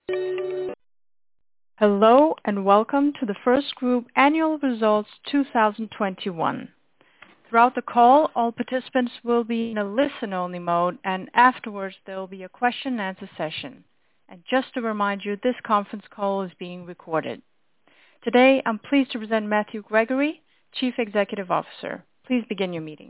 Hello and welcome to the FirstGroup Annual Results 2021. Throughout the call, all participants will be in a listen-only mode, and afterwards there will be a question and answer session. And just to remind you, this conference call is being recorded. Today, I'm pleased to present Matthew Gregory, Chief Executive Officer. Please begin your meeting.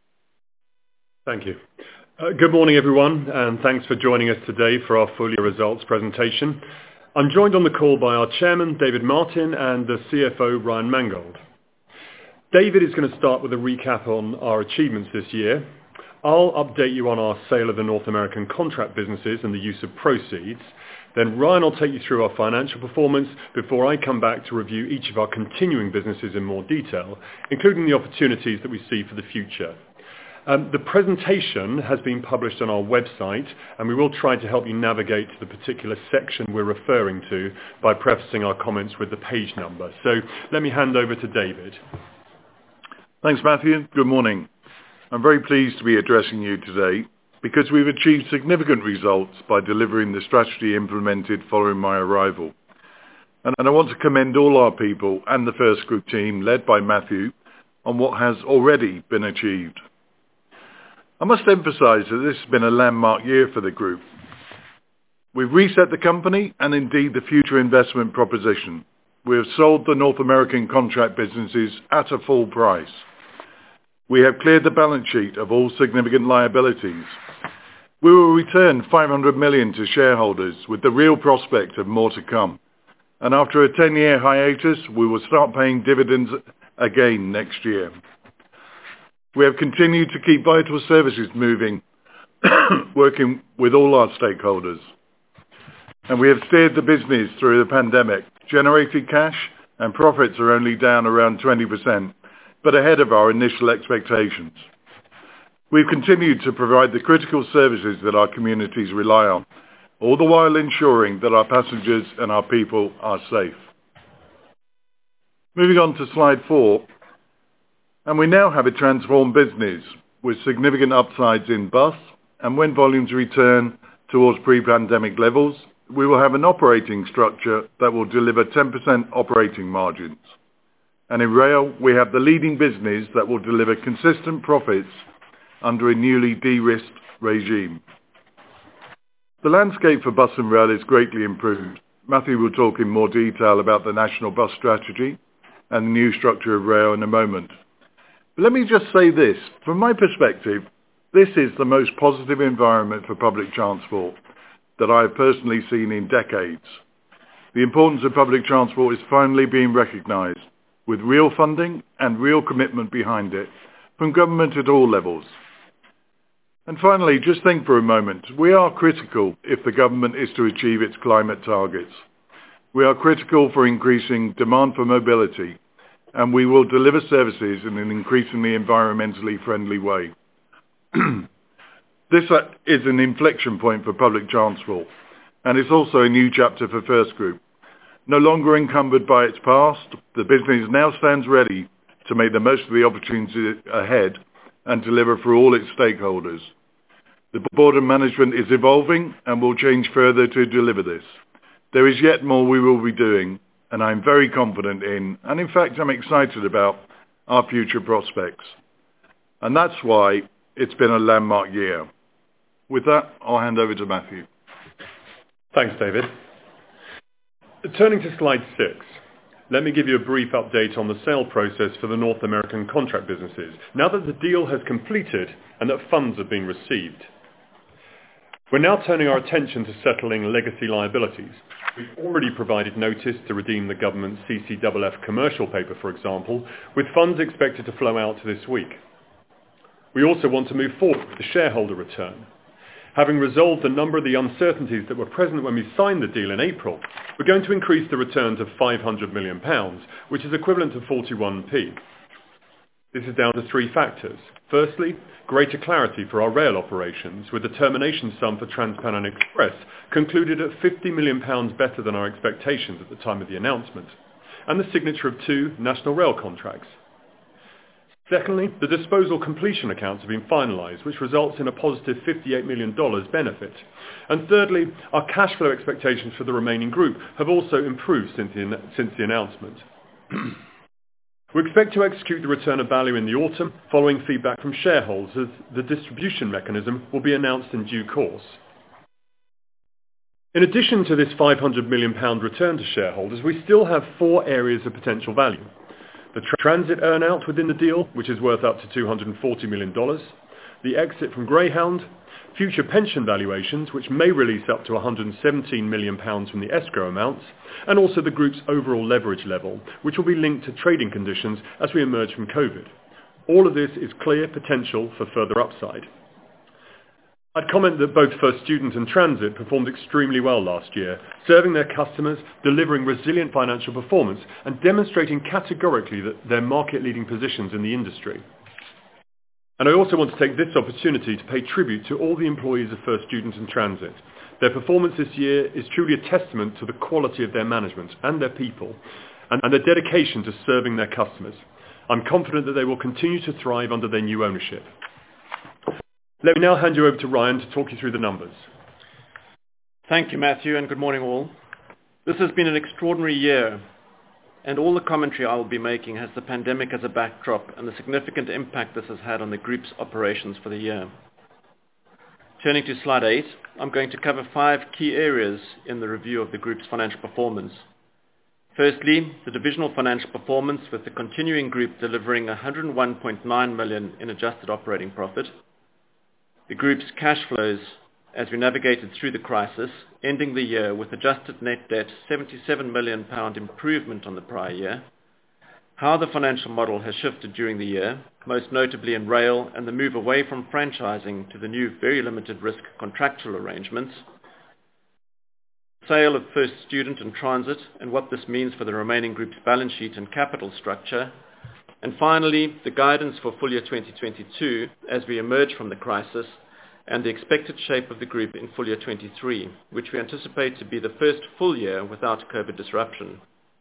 Thank you. Good morning, everyone, and thanks for joining us today for our full year results presentation. I'm joined on the call by our Chairman, David Martin, and the CFO, Ryan Mangold. David is going to start with a recap on our achievements this year. I'll update you on our sale of the North American contract businesses and the use of proceeds. Then Ryan will take you through our financial performance before I come back to review each of our continuing businesses in more detail, including the opportunities that we see for the future. The presentation has been published on our website, and we will try to help you navigate to the particular section we're referring to by prefacing our comments with the page number. So let me hand over to David. Thanks, Matthew. Good morning. I'm very pleased to be addressing you today because we've achieved significant results by delivering the strategy implemented following my arrival. And I want to commend all our people and the FirstGroup team, led by Matthew, on what has already been achieved. I must emphasise that this has been a landmark year for the group. We've reset the company and indeed the future investment proposition. We have sold the North American contract businesses at a full price. We have cleared the balance sheet of all significant liabilities. We will return 500 million to shareholders with the real prospect of more to come. And after a 10-year hiatus, we will start paying dividends again next year. We have continued to keep vital services moving, working with all our stakeholders. And we have steered the business through the pandemic, generated cash, and profits are only down around 20%, but ahead of our initial expectations. We've continued to provide the critical services that our communities rely on, all the while ensuring that our passengers and our people are safe. Moving on to slide 4. And we now have a transformed business with significant upsides in bus, and when volumes return towards pre-pandemic levels, we will have an operating structure that will deliver 10% operating margins. And in rail, we have the leading business that will deliver consistent profits under a newly de-risked regime. The landscape for bus and rail is greatly improved. Matthew will talk in more detail about the national bus strategy and the new structure of rail in a moment. Let me just say this. From my perspective, this is the most positive environment for public transport that I have personally seen in decades. The importance of public transport is finally being recognised, with real funding and real commitment behind it from government at all levels. And finally, just think for a moment. We are critical if the government is to achieve its climate targets. We are critical for increasing demand for mobility, and we will deliver services in an increasingly environmentally friendly way. This is an inflection point for public transport, and it's also a new chapter for FirstGroup. No longer encumbered by its past, the business now stands ready to make the most of the opportunities ahead and deliver for all its stakeholders. The board and management is evolving and will change further to deliver this. There is yet more we will be doing, and I'm very confident in, and in fact I'm excited about, our future prospects. And that's why it's been a landmark year. With that, I'll hand over to Matthew. Thanks, David. Turning to slide 6, let me give you a brief update on the sale process for the North American contract businesses, now that the deal has completed and that funds have been received. We're now turning our attention to settling legacy liabilities. We've already provided notice to redeem the government's CCFF commercial paper, for example, with funds expected to flow out this week. We also want to move forward with the shareholder return. Having resolved a number of the uncertainties that were present when we signed the deal in April, we're going to increase the return to £500 million, which is equivalent to 41p. This is down to 3 factors. Firstly, greater clarity for our rail operations, with the termination sum for TransPennine Express concluded at £50 million better than our expectations at the time of the announcement, and the signature of 2 national rail contracts. Secondly, the disposal completion accounts have been finalised, which results in a positive $58 million benefit. And thirdly, our cash flow expectations for the remaining group have also improved since the announcement. We expect to execute the return of value in the autumn, following feedback from shareholders, as the distribution mechanism will be announced in due course. In addition to this £500 million return to shareholders, we still have 4 areas of potential value. The transit earn-out within the deal, which is worth up to $240 million, the exit from Greyhound, future pension valuations, which may release up to £117 million from the escrow amounts, and also the group's overall leverage level, which will be linked to trading conditions as we emerge from COVID. All of this is clear potential for further upside. I'd comment that both First Student and Transit performed extremely well last year, serving their customers, delivering resilient financial performance, and demonstrating categorically that their market-leading positions in the industry. And I also want to take this opportunity to pay tribute to all the employees of First Student and Transit. Their performance this year is truly a testament to the quality of their management and their people, and their dedication to serving their customers. I'm confident that they will continue to thrive under their new ownership. Let me now hand you over to Ryan to talk you through the numbers. Thank you, Matthew, and good morning all. This has been an extraordinary year, and all the commentary I will be making has the pandemic as a backdrop and the significant impact this has had on the group's operations for the year. Turning to slide 8, I'm going to cover 5 key areas in the review of the group's financial performance. Firstly, the divisional financial performance, with the continuing group delivering $101.9 million in adjusted operating profit. The group's cash flows as we navigated through the crisis, ending the year with adjusted net debt £77 million improvement on the prior year. How the financial model has shifted during the year, most notably in rail and the move away from franchising to the new very limited risk contractual arrangements. Sale of First Student and Transit and what this means for the remaining group's balance sheet and capital structure. And finally, the guidance for full year 2022 as we emerge from the crisis and the expected shape of the group in full year 23, which we anticipate to be the first full year without COVID disruption.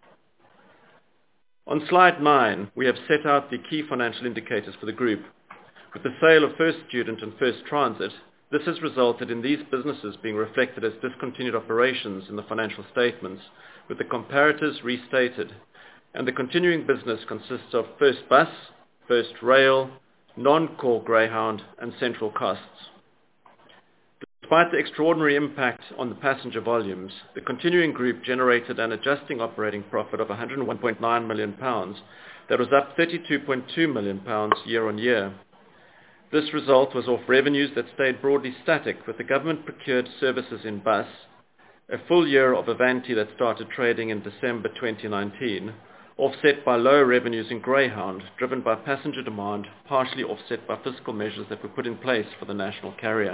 On slide 9, we have set out the key financial indicators for the group. With the sale of First Student and First Transit, this has resulted in these businesses being reflected as discontinued operations in the financial statements, with the comparators restated. And the continuing business consists of First Bus, First Rail, non-core Greyhound and central costs. Despite the extraordinary impact on the passenger volumes, the continuing group generated an adjusting operating profit of £101.9 million that was up £32.2 million year on year. This result was off revenues that stayed broadly static, with the government procured services in bus, a full year of Avanti that started trading in December 2019, offset by lower revenues in Greyhound, driven by passenger demand, partially offset by fiscal measures that were put in place for the national carrier.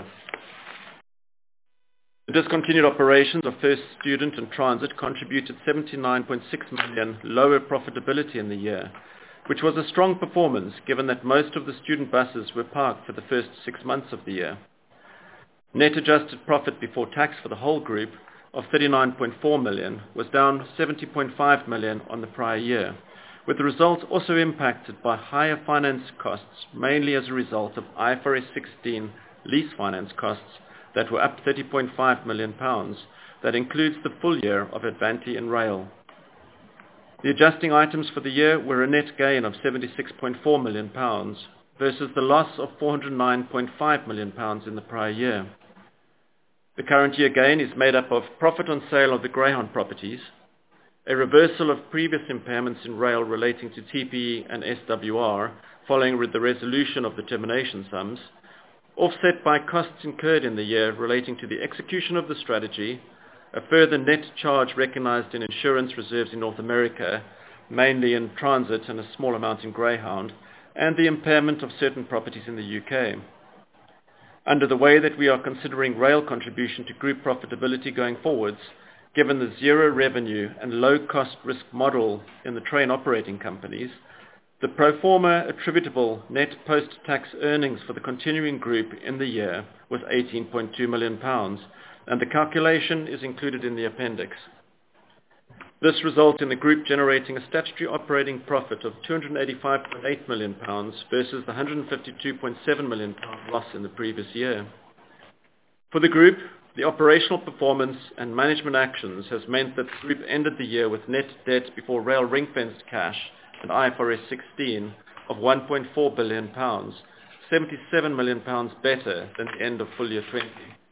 The discontinued operations of First Student and Transit contributed $79.6 million lower profitability in the year, which was a strong performance given that most of the student buses were parked for the first 6 months of the year. Net adjusted profit before tax for the whole group of $39.4 million was down $70.5 million on the prior year, with the results also impacted by higher finance costs, mainly as a result of IFRS 16 lease finance costs that were up £30.5 million. That includes the full year of Avanti and Rail. The adjusting items for the year were a net gain of £76.4 million versus the loss of £409.5 million in the prior year. The current year gain is made up of profit on sale of the Greyhound properties, a reversal of previous impairments in rail relating to TPE and SWR following the resolution of the termination sums, offset by costs incurred in the year relating to the execution of the strategy, a further net charge recognized in insurance reserves in North America, mainly in Transit and a small amount in Greyhound, and the impairment of certain properties in the UK. Under the way that we are considering rail contribution to group profitability going forwards, given the zero revenue and low cost risk model in the train operating companies, the pro forma attributable net post-tax earnings for the continuing group in the year was £18.2 million, and the calculation is included in the appendix. This results in the group generating a statutory operating profit of £285.8 million versus the £152.7 million loss in the previous year. For the group, the operational performance and management actions has meant that the group ended the year with net debt before rail ring-fenced cash and IFRS 16 of £1.4 billion, £77 million better than the end of full year 20.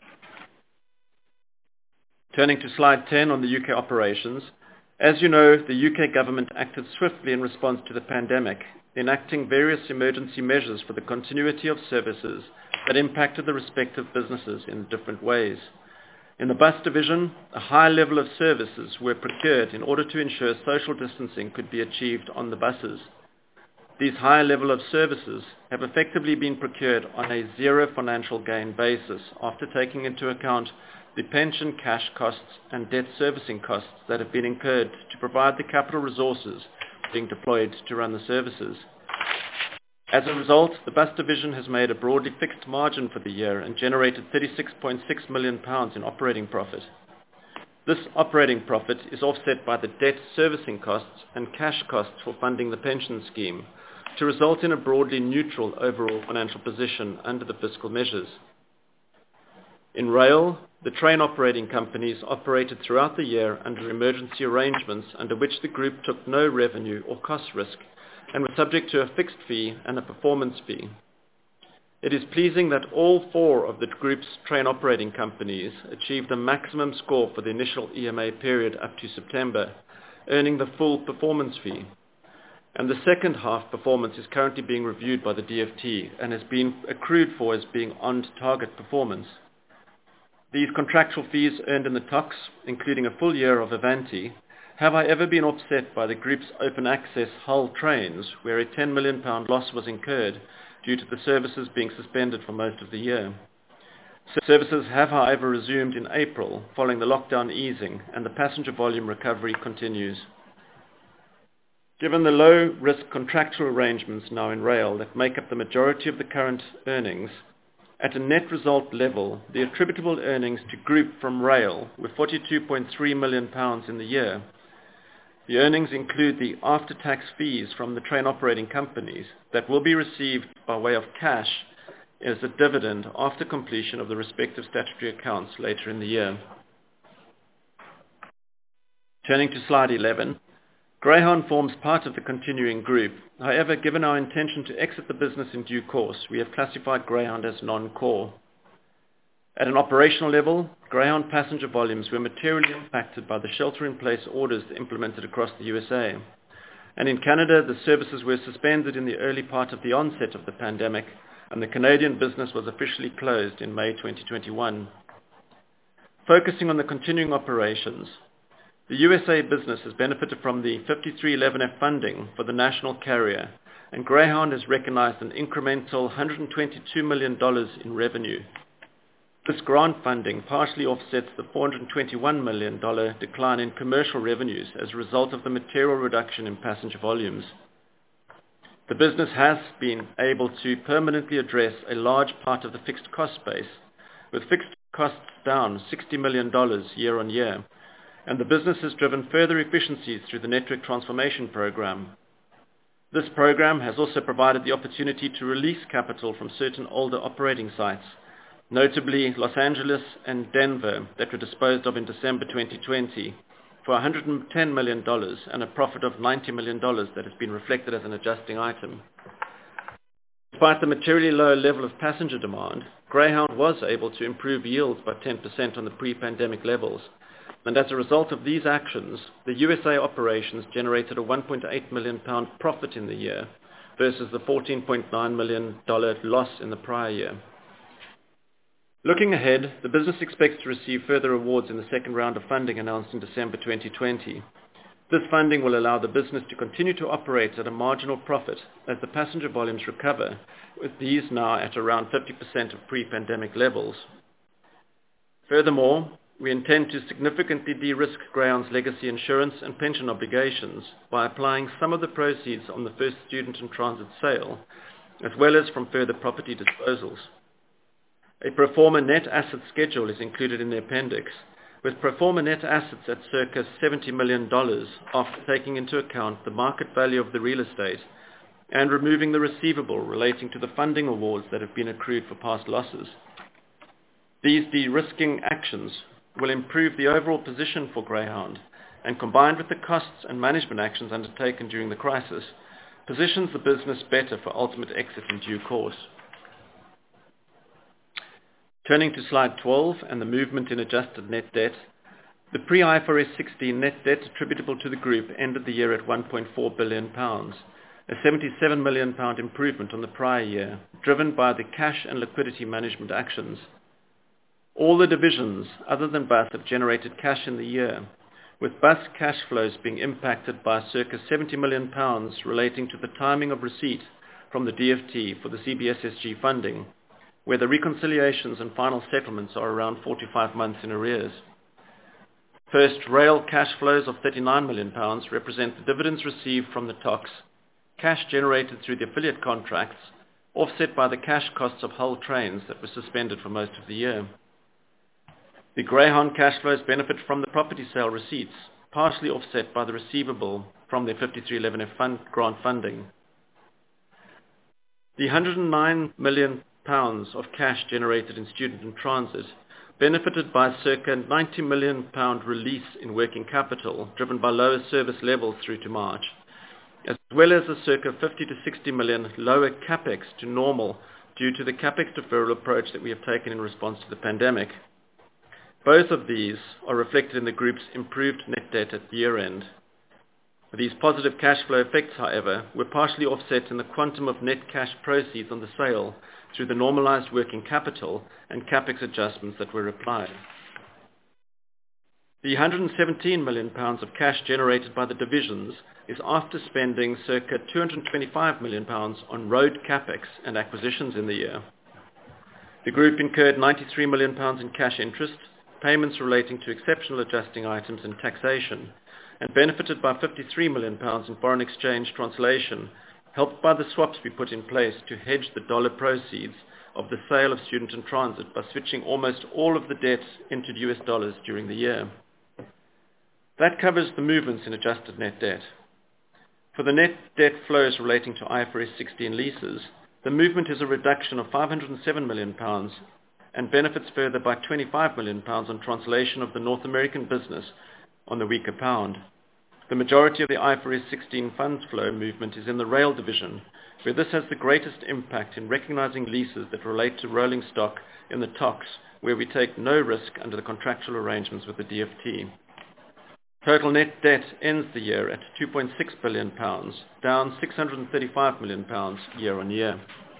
Turning to slide 10 on the UK operations. As you know, the UK government acted swiftly in response to the pandemic, enacting various emergency measures for the continuity of services that impacted the respective businesses in different ways. In the bus division, a high level of services were procured in order to ensure social distancing could be achieved on the buses. These high level of services have effectively been procured on a zero financial gain basis after taking into account the pension cash costs and debt servicing costs that have been incurred to provide the capital resources being deployed to run the services. As a result, the bus division has made a broadly fixed margin for the year and generated £36.6 million in operating profit. This operating profit is offset by the debt servicing costs and cash costs for funding the pension scheme, to result in a broadly neutral overall financial position under the fiscal measures. In rail, the train operating companies operated throughout the year under emergency arrangements under which the group took no revenue or cost risk and were subject to a fixed fee and a performance fee. It is pleasing that all four of the group's train operating companies achieved the maximum score for the initial EMA period up to September, earning the full performance fee. And the second half performance is currently being reviewed by the DfT and has been accrued for as being on-target performance. These contractual fees earned in the TOCs, including a full year of Avanti, have however been offset by the group's open access Hull trains, where a £10 million loss was incurred due to the services being suspended for most of the year. Services have however resumed in April following the lockdown easing, and the passenger volume recovery continues. Given the low-risk contractual arrangements now in rail that make up the majority of the current earnings, at a net result level, the attributable earnings to group from rail were £42.3 million in the year. The earnings include the after-tax fees from the train operating companies that will be received by way of cash as a dividend after completion of the respective statutory accounts later in the year. Turning to slide 11. Greyhound forms part of the continuing group. However, given our intention to exit the business in due course, we have classified Greyhound as non-core. At an operational level, Greyhound passenger volumes were materially impacted by the shelter-in-place orders implemented across the USA. And in Canada, the services were suspended in the early part of the onset of the pandemic, and the Canadian business was officially closed in May 2021. Focusing on the continuing operations, the USA business has benefited from the 5311F funding for the national carrier, and Greyhound has recognized an incremental $122 million in revenue. This grant funding partially offsets the $421 million decline in commercial revenues as a result of the material reduction in passenger volumes. The business has been able to permanently address a large part of the fixed cost base, with fixed costs down $60 million year on year, and the business has driven further efficiencies through the network transformation program. This program has also provided the opportunity to release capital from certain older operating sites, notably Los Angeles and Denver, that were disposed of in December 2020 for $110 million and a profit of $90 million that has been reflected as an adjusting item. Despite the materially lower level of passenger demand, Greyhound was able to improve yields by 10% on the pre-pandemic levels, and as a result of these actions, the USA operations generated a £1.8 million profit in the year versus the $14.9 million loss in the prior year. Looking ahead, the business expects to receive further awards in the second round of funding announced in December 2020. This funding will allow the business to continue to operate at a marginal profit as the passenger volumes recover, with these now at around 50% of pre-pandemic levels. Furthermore, we intend to significantly de-risk Greyhound's legacy insurance and pension obligations by applying some of the proceeds on the first student and transit sale, as well as from further property disposals. A pro forma net asset schedule is included in the appendix, with pro forma net assets at circa $70 million after taking into account the market value of the real estate and removing the receivable relating to the funding awards that have been accrued for past losses. These de-risking actions will improve the overall position for Greyhound, and combined with the costs and management actions undertaken during the crisis, positions the business better for ultimate exit in due course. Turning to slide 12 and the movement in adjusted net debt, the pre-IFRS 16 net debt attributable to the group ended the year at £1.4 billion, a £77 million improvement on the prior year, driven by the cash and liquidity management actions. All the divisions, other than Bus, have generated cash in the year, with Bus cash flows being impacted by circa £70 million relating to the timing of receipt from the DfT for the CBSSG funding, where the reconciliations and final settlements are around 45 months in arrears. First Rail cash flows of £39 million represent the dividends received from the TOCs, cash generated through the affiliate contracts, offset by the cash costs of Hull Trains that were suspended for most of the year. The Greyhound cash flows benefit from the property sale receipts, partially offset by the receivable from the 5311F grant funding. The £109 million of cash generated in Student and Transit benefited by circa £90 million release in working capital, driven by lower service levels through to March, as well as a circa 50 to 60 million lower capex to normal due to the capex deferral approach that we have taken in response to the pandemic. Both of these are reflected in the group's improved net debt at the year end. These positive cash flow effects, however, were partially offset in the quantum of net cash proceeds on the sale through the normalized working capital and capex adjustments that were applied. The £117 million of cash generated by the divisions is after spending circa £225 million on road capex and acquisitions in the year. The group incurred £93 million in cash interest, payments relating to exceptional adjusting items and taxation, and benefited by £53 million in foreign exchange translation, helped by the swaps we put in place to hedge the dollar proceeds of the sale of Student and Transit by switching almost all of the debt into US dollars during the year. That covers the movements in adjusted net debt. For the net debt flows relating to IFRS 16 leases, the movement is a reduction of £507 million and benefits further by £25 million on translation of the North American business on the weaker pound. The majority of the IFRS 16 funds flow movement is in the rail division, where this has the greatest impact in recognizing leases that relate to rolling stock in the TOCs, where we take no risk under the contractual arrangements with the DfT. Total net debt ends the year at £2.6 billion, down £635 million year on year.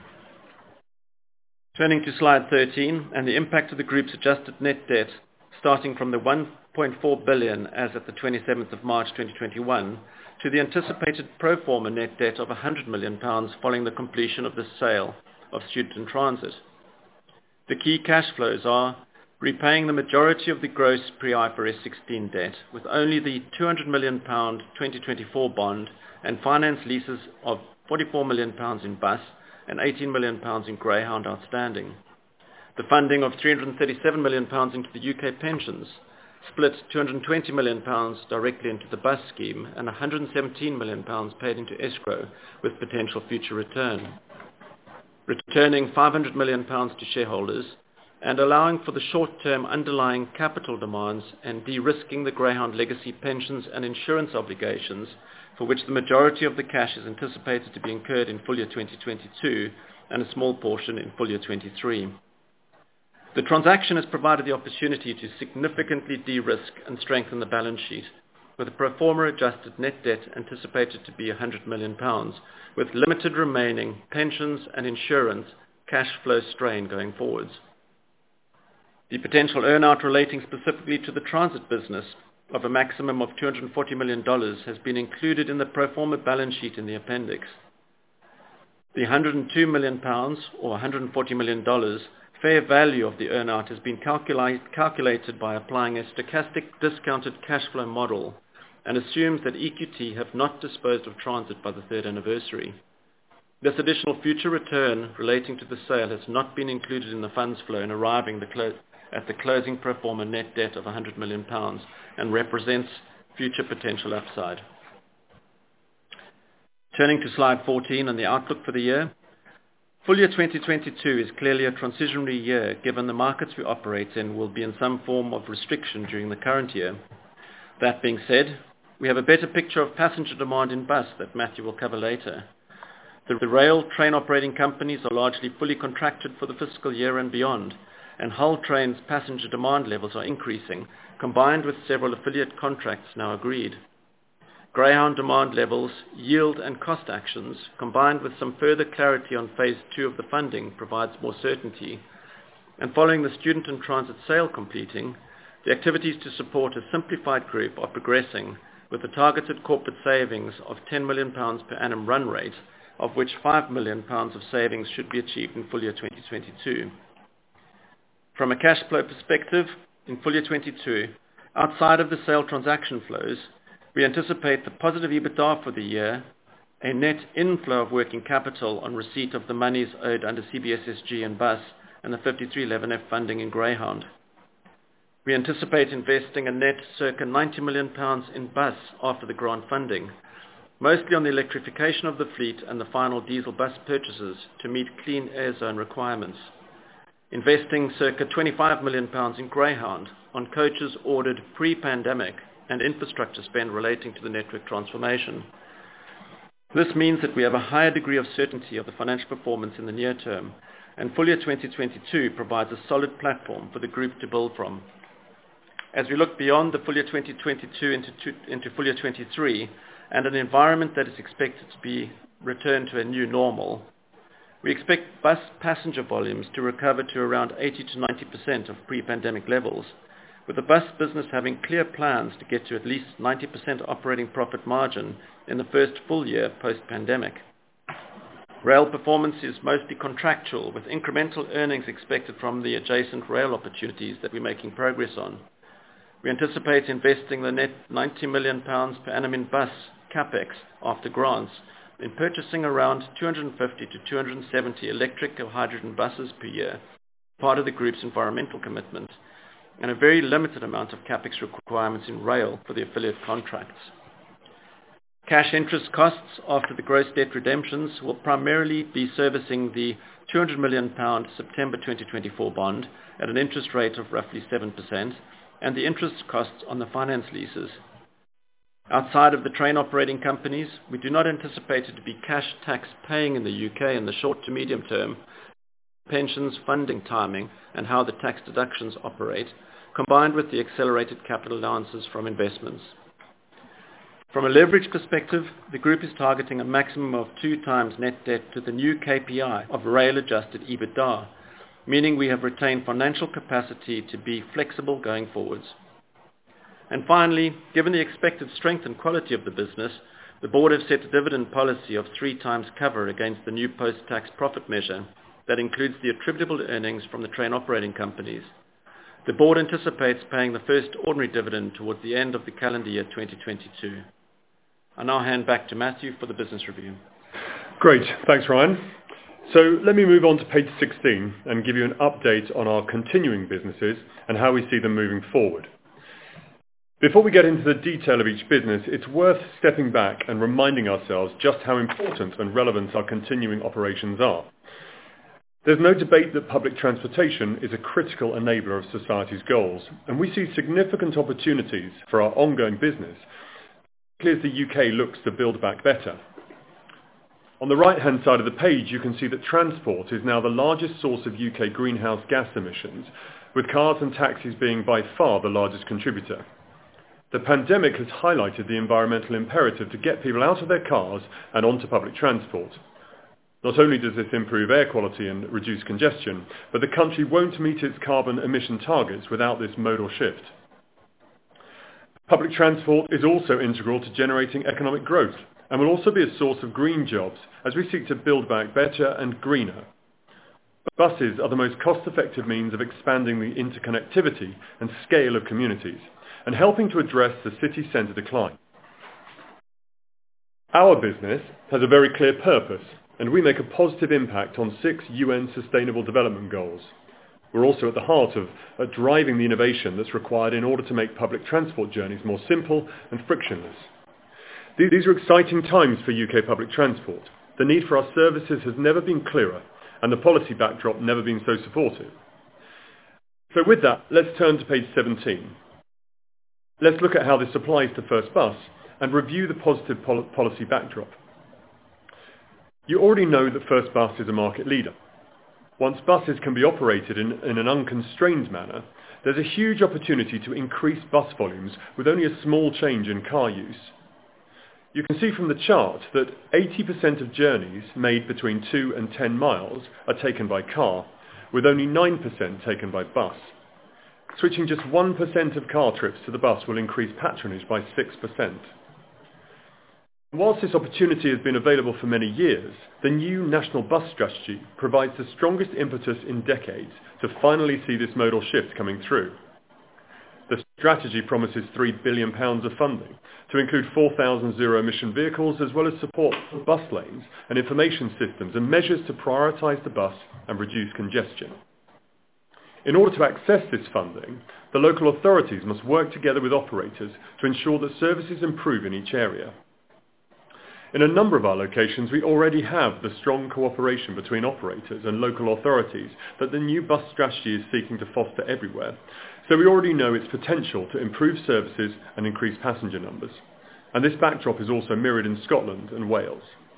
Turning to slide 13 and the impact of the group's adjusted net debt, starting from the £1.4 billion as at the 27th of March 2021 to the anticipated pro forma net debt of £100 million following the completion of the sale of Student and Transit. The key cash flows are repaying the majority of the gross pre-IFRS 16 debt, with only the £200 million 2024 bond and finance leases of £44 million in Bus and £18 million in Greyhound outstanding. The funding of £337 million into the UK pensions, split £220 million directly into the Bus scheme and £117 million paid into escrow with potential future return. Returning £500 million to shareholders and allowing for the short-term underlying capital demands and de-risking the Greyhound legacy pensions and insurance obligations, for which the majority of the cash is anticipated to be incurred in full year 2022 and a small portion in full year 2023. The transaction has provided the opportunity to significantly de-risk and strengthen the balance sheet, with a pro forma adjusted net debt anticipated to be £100 million, with limited remaining pensions and insurance cash flow strain going forwards. The potential earnout relating specifically to the transit business of a maximum of $240 million has been included in the pro forma balance sheet in the appendix. The £102 million or $140 million fair value of the earnout has been calculated by applying a stochastic discounted cash flow model and assumes that EQT have not disposed of transit by the third anniversary. This additional future return relating to the sale has not been included in the funds flow in arriving at the closing pro forma net debt of £100 million and represents future potential upside. Turning to slide 14 and the outlook for the year. Full year 2022 is clearly a transitionary year given the markets we operate in will be in some form of restriction during the current year. That being said, we have a better picture of passenger demand in bus that Matthew will cover later. The rail train operating companies are largely fully contracted for the fiscal year and beyond, and Hull Trains passenger demand levels are increasing, combined with several affiliate contracts now agreed. Greyhound demand levels, yield and cost actions, combined with some further clarity on phase 2 of the funding, provides more certainty. And following the student and transit sale completing, the activities to support a simplified group are progressing, with a targeted corporate savings of £10 million per annum run rate, of which £5 million of savings should be achieved in full year 2022. From a cash flow perspective, in full year 2022, outside of the sale transaction flows, we anticipate the positive EBITDA for the year, a net inflow of working capital on receipt of the monies owed under CBSSG and Bus, and the 5311F funding in Greyhound. We anticipate investing a net circa £90 million in Bus after the grant funding, mostly on the electrification of the fleet and the final diesel bus purchases to meet clean air zone requirements. Investing circa £25 million in Greyhound on coaches ordered pre-pandemic and infrastructure spend relating to the network transformation. This means that we have a higher degree of certainty of the financial performance in the near term, and full year 2022 provides a solid platform for the group to build from. As we look beyond the full year 2022 into full year 23, and an environment that is expected to be returned to a new normal, we expect bus passenger volumes to recover to around 80 to 90% of pre-pandemic levels, with the bus business having clear plans to get to at least 90% operating profit margin in the first full year post-pandemic. Rail performance is mostly contractual, with incremental earnings expected from the adjacent rail opportunities that we're making progress on. We anticipate investing the net £90 million per annum in bus capex after grants in purchasing around 250 to 270 electric or hydrogen buses per year, part of the group's environmental commitment, and a very limited amount of capex requirements in rail for the affiliate contracts. Cash interest costs after the gross debt redemptions will primarily be servicing the £200 million September 2024 bond at an interest rate of roughly 7%, and the interest costs on the finance leases. Outside of the train operating companies, we do not anticipate it to be cash tax paying in the UK in the short to medium term. Pensions funding timing and how the tax deductions operate, combined with the accelerated capital allowances from investments. From a leverage perspective, the group is targeting a maximum of 2 times net debt to the new KPI of rail-adjusted EBITDA, meaning we have retained financial capacity to be flexible going forwards. And finally, given the expected strength and quality of the business, the board has set a dividend policy of 3 times cover against the new post-tax profit measure that includes the attributable earnings from the train operating companies. The board anticipates paying the first ordinary dividend towards the end of the calendar year 2022. I now hand back to Matthew for the business review. Great, thanks Ryan. So let me move on to page 16 and give you an update on our continuing businesses and how we see them moving forward. Before we get into the detail of each business, it's worth stepping back and reminding ourselves just how important and relevant our continuing operations are. There's no debate that public transportation is a critical enabler of society's goals, and we see significant opportunities for our ongoing business, particularly as the UK looks to build back better. On the right-hand side of the page, you can see that transport is now the largest source of UK greenhouse gas emissions, with cars and taxis being by far the largest contributor. The pandemic has highlighted the environmental imperative to get people out of their cars and onto public transport. Not only does this improve air quality and reduce congestion, but the country won't meet its carbon emission targets without this modal shift. Public transport is also integral to generating economic growth and will also be a source of green jobs as we seek to build back better and greener. Buses are the most cost-effective means of expanding the interconnectivity and scale of communities and helping to address the city centre decline. Our business has a very clear purpose, and we make a positive impact on 6 UN Sustainable Development Goals. We're also at the heart of driving the innovation that's required in order to make public transport journeys more simple and frictionless. These are exciting times for UK public transport. The need for our services has never been clearer, and the policy backdrop never been so supportive. So with that, let's turn to page 17. Let's look at how this applies to First Bus and review the positive policy backdrop. You already know that First Bus is a market leader. Once buses can be operated in an unconstrained manner, there's a huge opportunity to increase bus volumes with only a small change in car use. You can see from the chart that 80% of journeys made between 2 and 10 miles are taken by car, with only 9% taken by bus. Switching just 1% of car trips to the bus will increase patronage by 6%. Whilst this opportunity has been available for many years, the new National Bus Strategy provides the strongest impetus in decades to finally see this modal shift coming through. The strategy promises £3 billion of funding to include 4,000 zero-emission vehicles as well as support for bus lanes and information systems and measures to prioritise the bus and reduce congestion. In order to access this funding, the local authorities must work together with operators to ensure that services improve in each area. In a number of our locations, we already have the strong cooperation between operators and local authorities that the new bus strategy is seeking to foster everywhere, so we already know its potential to improve services and increase passenger numbers. And this backdrop is also mirrored in Scotland and Wales.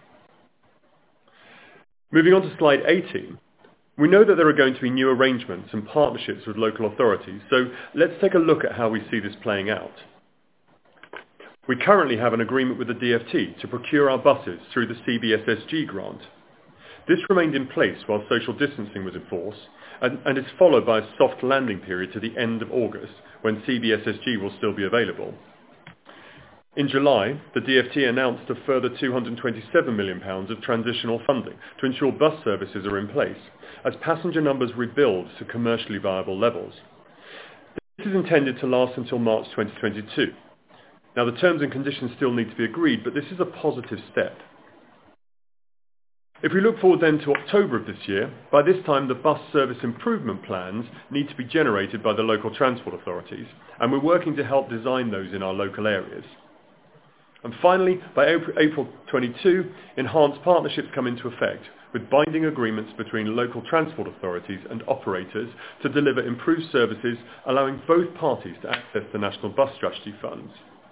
Moving on to slide 18, we know that there are going to be new arrangements and partnerships with local authorities, so let's take a look at how we see this playing out. We currently have an agreement with the DfT to procure our buses through the CBSSG grant. This remained in place while social distancing was in force and is followed by a soft landing period to the end of August when CBSSG will still be available. In July, the DfT announced a further £227 million of transitional funding to ensure bus services are in place as passenger numbers rebuild to commercially viable levels. This is intended to last until March 2022. Now, the terms and conditions still need to be agreed, but this is a positive step. If we look forward then to October of this year, by this time the bus service improvement plans need to be generated by the local transport authorities, and we're working to help design those in our local areas. And finally, by April 22, enhanced partnerships come into effect, with binding agreements between local transport authorities and operators to deliver improved services, allowing both parties to access the National Bus Strategy funds.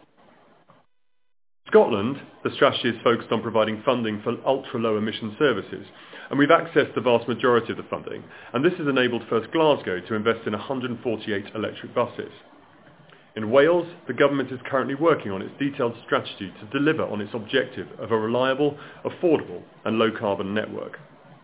Scotland, the strategy is focused on providing funding for ultra-low emission services, and we've accessed the vast majority of the funding, and this has enabled First Glasgow to invest in 148 electric buses. In Wales, the government is currently working on its detailed strategy to deliver on its objective of a reliable, affordable and low-carbon network.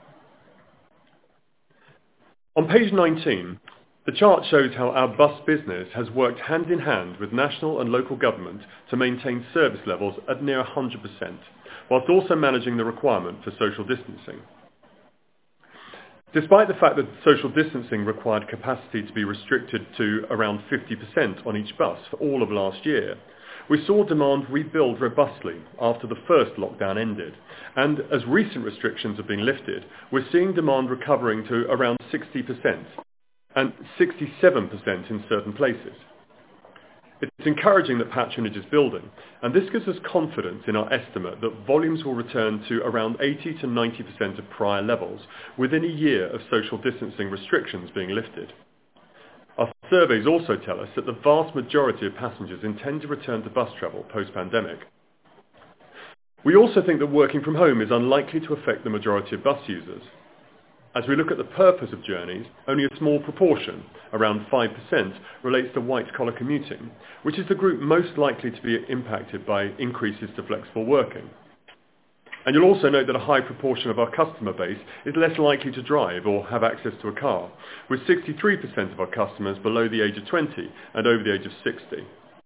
On page 19, the chart shows how our bus business has worked hand in hand with national and local government to maintain service levels at near 100%, whilst also managing the requirement for social distancing. Despite the fact that social distancing required capacity to be restricted to around 50% on each bus for all of last year, we saw demand rebuild robustly after the first lockdown ended, and as recent restrictions have been lifted, we're seeing demand recovering to around 60%. And 67% in certain places. It's encouraging that patronage is building, and this gives us confidence in our estimate that volumes will return to around 80 to 90% of prior levels within a year of social distancing restrictions being lifted. Our surveys also tell us that the vast majority of passengers intend to return to bus travel post-pandemic. We also think that working from home is unlikely to affect the majority of bus users. As we look at the purpose of journeys, only a small proportion, around 5%, relates to white-collar commuting, which is the group most likely to be impacted by increases to flexible working. And you'll also note that a high proportion of our customer base is less likely to drive or have access to a car, with 63% of our customers below the age of 20 and over the age of 60.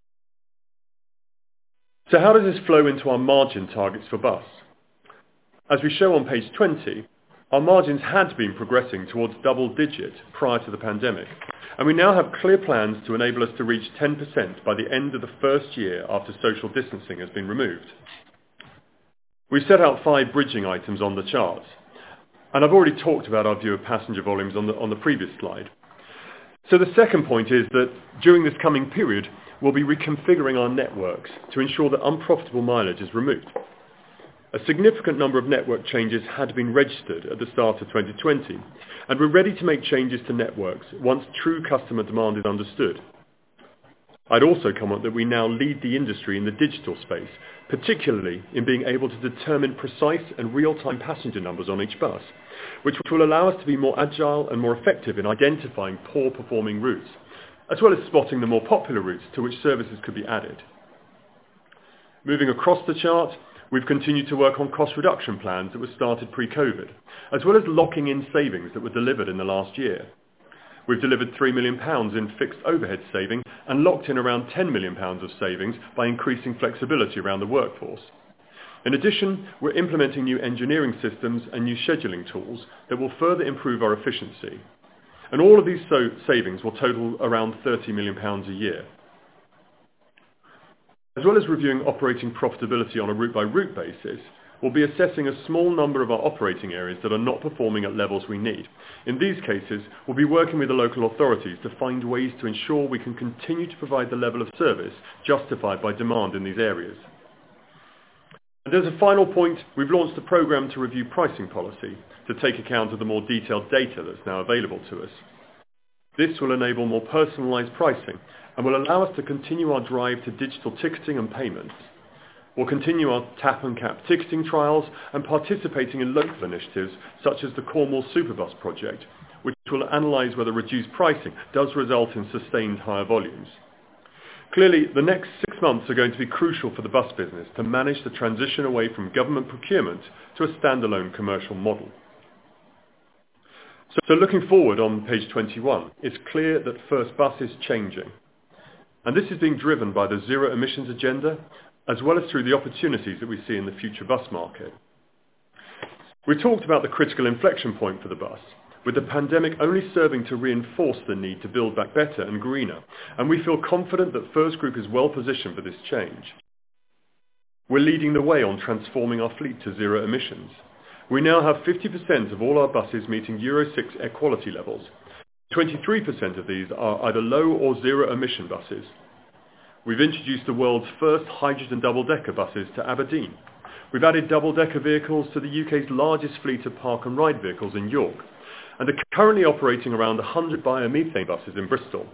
So how does this flow into our margin targets for bus? As we show on page 20, our margins had been progressing towards double-digit prior to the pandemic, and we now have clear plans to enable us to reach 10% by the end of the first year after social distancing has been removed. We've set out 5 bridging items on the charts, and I've already talked about our view of passenger volumes on the previous slide. So the second point is that during this coming period, we'll be reconfiguring our networks to ensure that unprofitable mileage is removed. A significant number of network changes had been registered at the start of 2020, and we're ready to make changes to networks once true customer demand is understood. I'd also comment that we now lead the industry in the digital space, particularly in being able to determine precise and real-time passenger numbers on each bus, which will allow us to be more agile and more effective in identifying poor-performing routes, as well as spotting the more popular routes to which services could be added. Moving across the chart, we've continued to work on cost reduction plans that were started pre-COVID, as well as locking in savings that were delivered in the last year. We've delivered £3 million in fixed overhead saving and locked in around £10 million of savings by increasing flexibility around the workforce. In addition, we're implementing new engineering systems and new scheduling tools that will further improve our efficiency. And all of these savings will total around £30 million a year. As well as reviewing operating profitability on a route-by-route basis, we'll be assessing a small number of our operating areas that are not performing at levels we need. In these cases, we'll be working with the local authorities to find ways to ensure we can continue to provide the level of service justified by demand in these areas. And as a final point, we've launched a programme to review pricing policy to take account of the more detailed data that's now available to us. This will enable more personalised pricing and will allow us to continue our drive to digital ticketing and payments. We'll continue our tap and cap ticketing trials and participating in local initiatives such as the Cornwall Superbus project, which will analyse whether reduced pricing does result in sustained higher volumes. Clearly, the next 6 months are going to be crucial for the bus business to manage the transition away from government procurement to a standalone commercial model. So looking forward on page 21, it's clear that First Bus is changing. And this is being driven by the zero emissions agenda, as well as through the opportunities that we see in the future bus market. We talked about the critical inflection point for the bus, with the pandemic only serving to reinforce the need to build back better and greener, and we feel confident that First Group is well positioned for this change. We're leading the way on transforming our fleet to zero emissions. We now have 50% of all our buses meeting Euro 6 air quality levels. 23% of these are either low or zero emission buses. We've introduced the world's first hydrogen double-decker buses to Aberdeen. We've added double-decker vehicles to the UK's largest fleet of park and ride vehicles in York, and are currently operating around 100 biomethane buses in Bristol.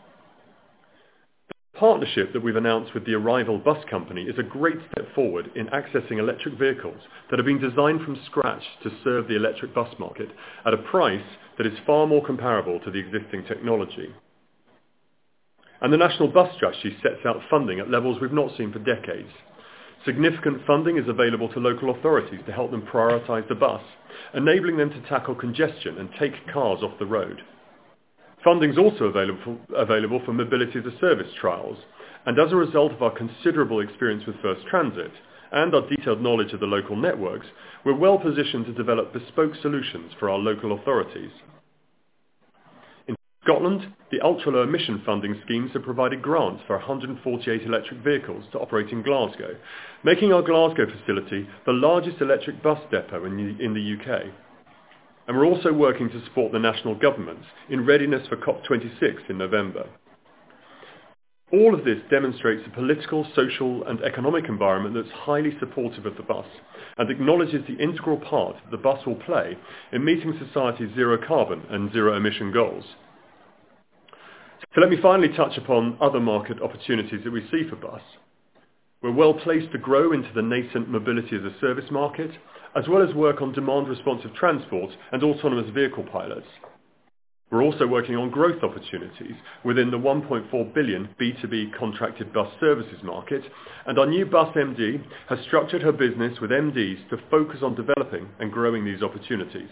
The partnership that we've announced with the Arrival Bus Company is a great step forward in accessing electric vehicles that have been designed from scratch to serve the electric bus market at a price that is far more comparable to the existing technology. And the National Bus Strategy sets out funding at levels we've not seen for decades. Significant funding is available to local authorities to help them prioritise the bus, enabling them to tackle congestion and take cars off the road. Funding is also available for mobility as a service trials, and as a result of our considerable experience with First Transit and our detailed knowledge of the local networks, we're well positioned to develop bespoke solutions for our local authorities. In Scotland, the ultra-low emission funding schemes have provided grants for 148 electric vehicles to operate in Glasgow, making our Glasgow facility the largest electric bus depot in the UK. And we're also working to support the national governments in readiness for COP26 in November. All of this demonstrates a political, social and economic environment that's highly supportive of the bus and acknowledges the integral part that the bus will play in meeting society's zero carbon and zero emission goals. So let me finally touch upon other market opportunities that we see for bus. We're well placed to grow into the nascent mobility as a service market, as well as work on demand-responsive transport and autonomous vehicle pilots. We're also working on growth opportunities within the 1.4 billion B2B contracted bus services market, and our new bus MD has structured her business with MDs to focus on developing and growing these opportunities.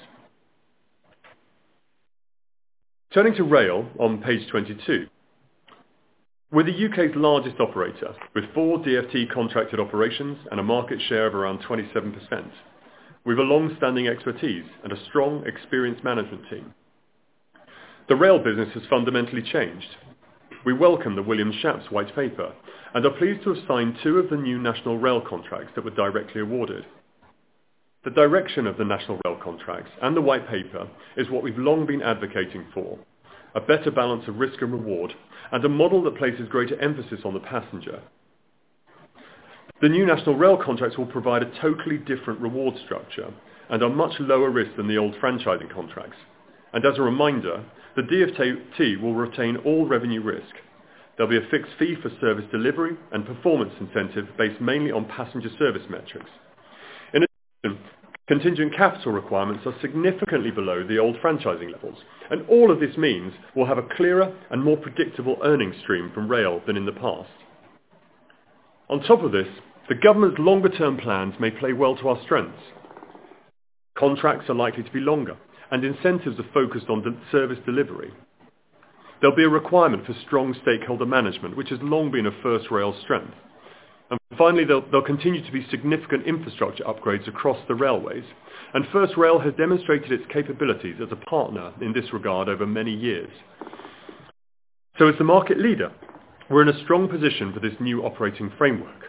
Turning to rail on page 22. We're the UK's largest operator, with 4 DfT contracted operations and a market share of around 27%. We have a long-standing expertise and a strong, experienced management team. The rail business has fundamentally changed. We welcome the Williams Shapps White Paper and are pleased to have signed 2 of the new National Rail contracts that were directly awarded. The direction of the National Rail contracts and the White Paper is what we've long been advocating for, a better balance of risk and reward, and a model that places greater emphasis on the passenger. The new National Rail contracts will provide a totally different reward structure and are much lower risk than the old franchising contracts. And as a reminder, the DfT will retain all revenue risk. There'll be a fixed fee for service delivery and performance incentive based mainly on passenger service metrics. In addition, contingent capital requirements are significantly below the old franchising levels, and all of this means we'll have a clearer and more predictable earnings stream from rail than in the past. On top of this, the government's longer-term plans may play well to our strengths. Contracts are likely to be longer, and incentives are focused on service delivery. There'll be a requirement for strong stakeholder management, which has long been a First Rail's strength. And finally, there'll continue to be significant infrastructure upgrades across the railways, and First Rail has demonstrated its capabilities as a partner in this regard over many years. So as the market leader, we're in a strong position for this new operating framework.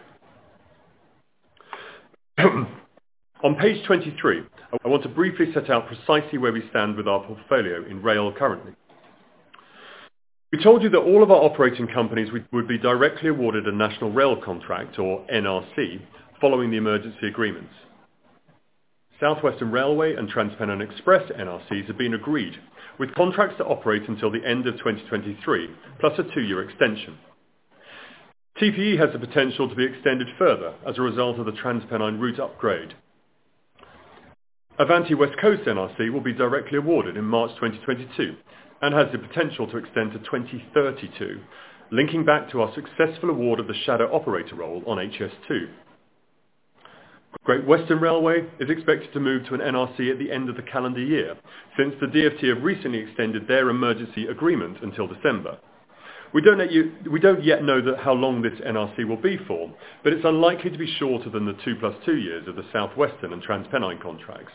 On page 23, I want to briefly set out precisely where we stand with our portfolio in rail currently. We told you that all of our operating companies would be directly awarded a National Rail contract, or NRC, following the emergency agreements. South Western Railway and TransPennine Express NRCs have been agreed, with contracts to operate until the end of 2023, plus a 2-year extension. TPE has the potential to be extended further as a result of the TransPennine route upgrade. Avanti West Coast NRC will be directly awarded in March 2022 and has the potential to extend to 2032, linking back to our successful award of the shadow operator role on HS2. Great Western Railway is expected to move to an NRC at the end of the calendar year, since the DfT have recently extended their emergency agreement until December. We don't yet know how long this NRC will be for, but it's unlikely to be shorter than the 2+2 years of the South Western and TransPennine contracts.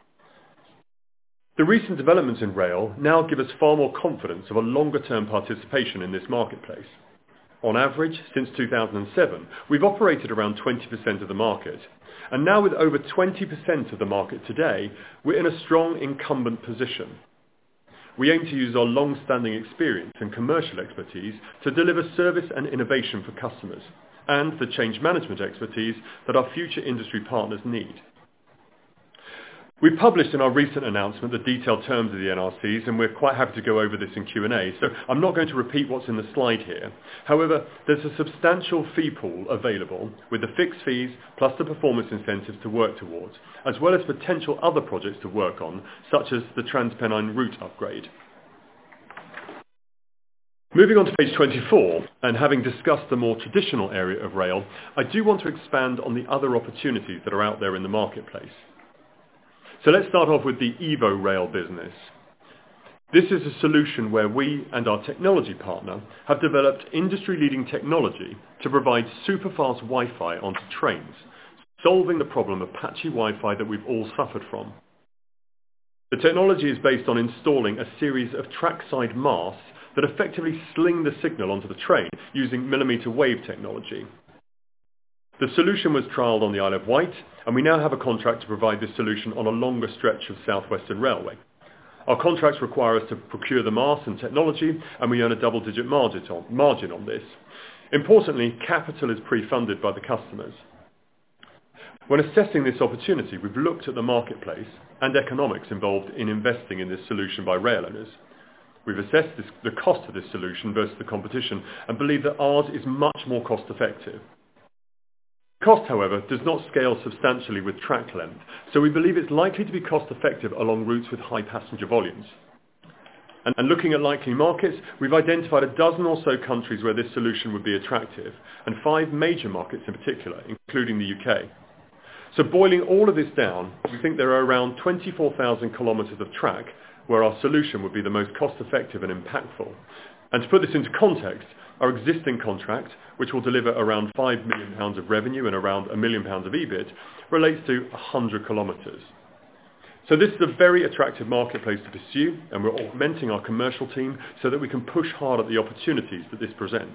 The recent developments in rail now give us far more confidence of a longer-term participation in this marketplace. On average, since 2007, we've operated around 20% of the market, and now with over 20% of the market today, we're in a strong incumbent position. We aim to use our long-standing experience and commercial expertise to deliver service and innovation for customers, and the change management expertise that our future industry partners need. We published in our recent announcement the detailed terms of the NRCs, and we're quite happy to go over this in Q&A, so I'm not going to repeat what's in the slide here. However, there's a substantial fee pool available with the fixed fees plus the performance incentives to work towards, as well as potential other projects to work on, such as the TransPennine route upgrade. Moving on to page 24, and having discussed the more traditional area of rail, I do want to expand on the other opportunities that are out there in the marketplace. So let's start off with the Evo Rail business. This is a solution where we and our technology partner have developed industry-leading technology to provide super-fast Wi-Fi onto trains, solving the problem of patchy Wi-Fi that we've all suffered from. The technology is based on installing a series of trackside masts that effectively sling the signal onto the train using millimeter wave technology. The solution was trialled on the Isle of Wight, and we now have a contract to provide this solution on a longer stretch of South Western Railway. Our contracts require us to procure the mast and technology, and we earn a double-digit margin on this. Importantly, capital is pre-funded by the customers. When assessing this opportunity, we've looked at the marketplace and economics involved in investing in this solution by rail owners. We've assessed the cost of this solution versus the competition and believe that ours is much more cost-effective. Cost, however, does not scale substantially with track length, so we believe it's likely to be cost-effective along routes with high passenger volumes. And looking at likely markets, we've identified a dozen or so countries where this solution would be attractive, and 5 major markets in particular, including the UK. So boiling all of this down, we think there are around 24,000 kilometres of track where our solution would be the most cost-effective and impactful. And to put this into context, our existing contract, which will deliver around £5 million of revenue and around £1 million of EBIT, relates to 100 kilometres. So this is a very attractive marketplace to pursue, and we're augmenting our commercial team so that we can push hard at the opportunities that this presents.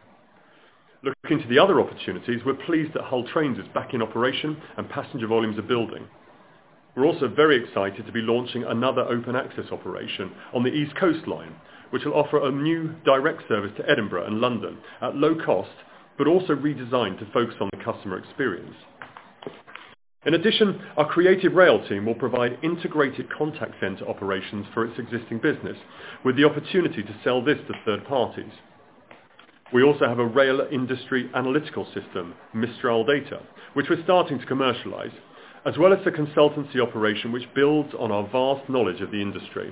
Looking to the other opportunities, we're pleased that Hull Trains is back in operation and passenger volumes are building. We're also very excited to be launching another open access operation on the East Coast Line, which will offer a new direct service to Edinburgh and London at low cost, but also redesigned to focus on the customer experience. In addition, our Creative Rail team will provide integrated contact centre operations for its existing business, with the opportunity to sell this to third parties. We also have a rail industry analytical system, Mistral Data, which we're starting to commercialise, as well as a consultancy operation which builds on our vast knowledge of the industry.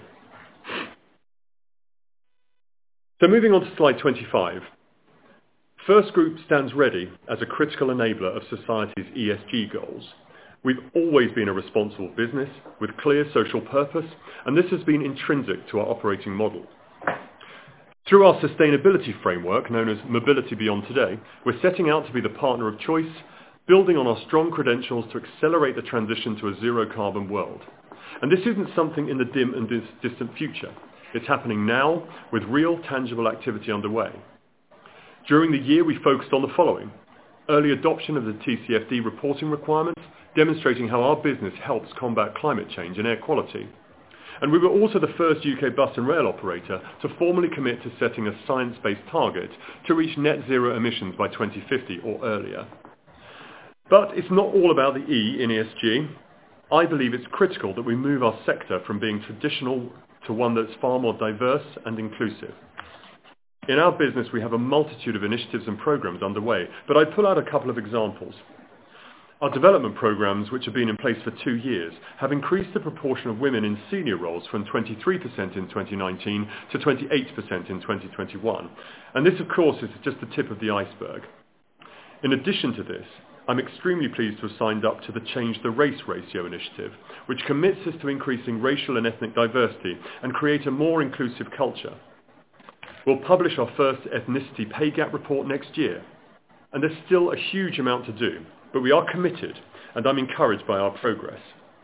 So moving on to slide 25. First Group stands ready as a critical enabler of society's ESG goals. We've always been a responsible business with clear social purpose, and this has been intrinsic to our operating model. Through our sustainability framework, known as Mobility Beyond Today, we're setting out to be the partner of choice, building on our strong credentials to accelerate the transition to a zero-carbon world. And this isn't something in the dim and distant future. It's happening now with real, tangible activity underway. During the year, we focused on the following: early adoption of the TCFD reporting requirements, demonstrating how our business helps combat climate change and air quality. And we were also the first UK bus and rail operator to formally commit to setting a science-based target to reach net zero emissions by 2050 or earlier. But it's not all about the E in ESG. I believe it's critical that we move our sector from being traditional to one that's far more diverse and inclusive. In our business, we have a multitude of initiatives and programs underway, but I'd pull out a couple of examples. Our development programs, which have been in place for 2 years, have increased the proportion of women in senior roles from 23% in 2019 to 28% in 2021. And this, of course, is just the tip of the iceberg. In addition to this, I'm extremely pleased to have signed up to the Change the Race Ratio initiative, which commits us to increasing racial and ethnic diversity and create a more inclusive culture. We'll publish our first ethnicity pay gap report next year. And there's still a huge amount to do, but we are committed, and I'm encouraged by our progress.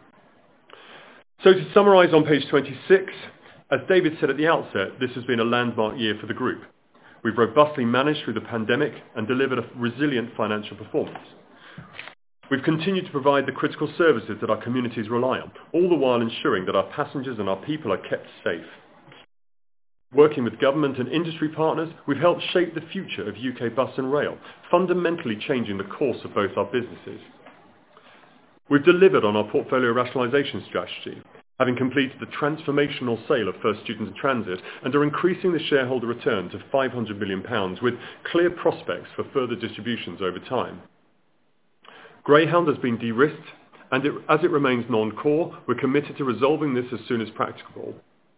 So to summarise on page 26, as David said at the outset, this has been a landmark year for the group. We've robustly managed through the pandemic and delivered a resilient financial performance. We've continued to provide the critical services that our communities rely on, all the while ensuring that our passengers and our people are kept safe. Working with government and industry partners, we've helped shape the future of UK bus and rail, fundamentally changing the course of both our businesses. We've delivered on our portfolio rationalisation strategy, having completed the transformational sale of First Student Transit, and are increasing the shareholder return to £500 million with clear prospects for further distributions over time. Greyhound has been de-risked, and as it remains non-core, we're committed to resolving this as soon as practicable.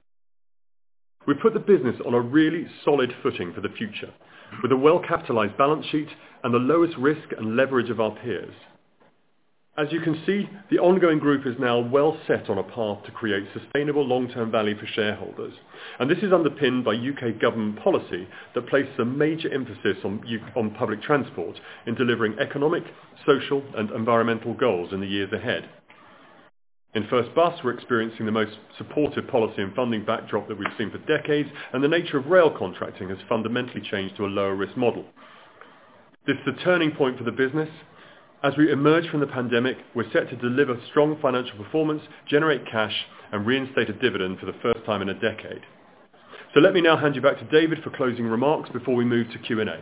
We've put the business on a really solid footing for the future, with a well-capitalised balance sheet and the lowest risk and leverage of our peers. As you can see, the ongoing group is now well set on a path to create sustainable long-term value for shareholders, and this is underpinned by UK government policy that places a major emphasis on public transport in delivering economic, social and environmental goals in the years ahead. In First Bus, we're experiencing the most supportive policy and funding backdrop that we've seen for decades, and the nature of rail contracting has fundamentally changed to a lower risk model. This is a turning point for the business. As we emerge from the pandemic, we're set to deliver strong financial performance, generate cash, and reinstate a dividend for the first time in a decade. So let me now hand you back to David for closing remarks before we move to Q&A.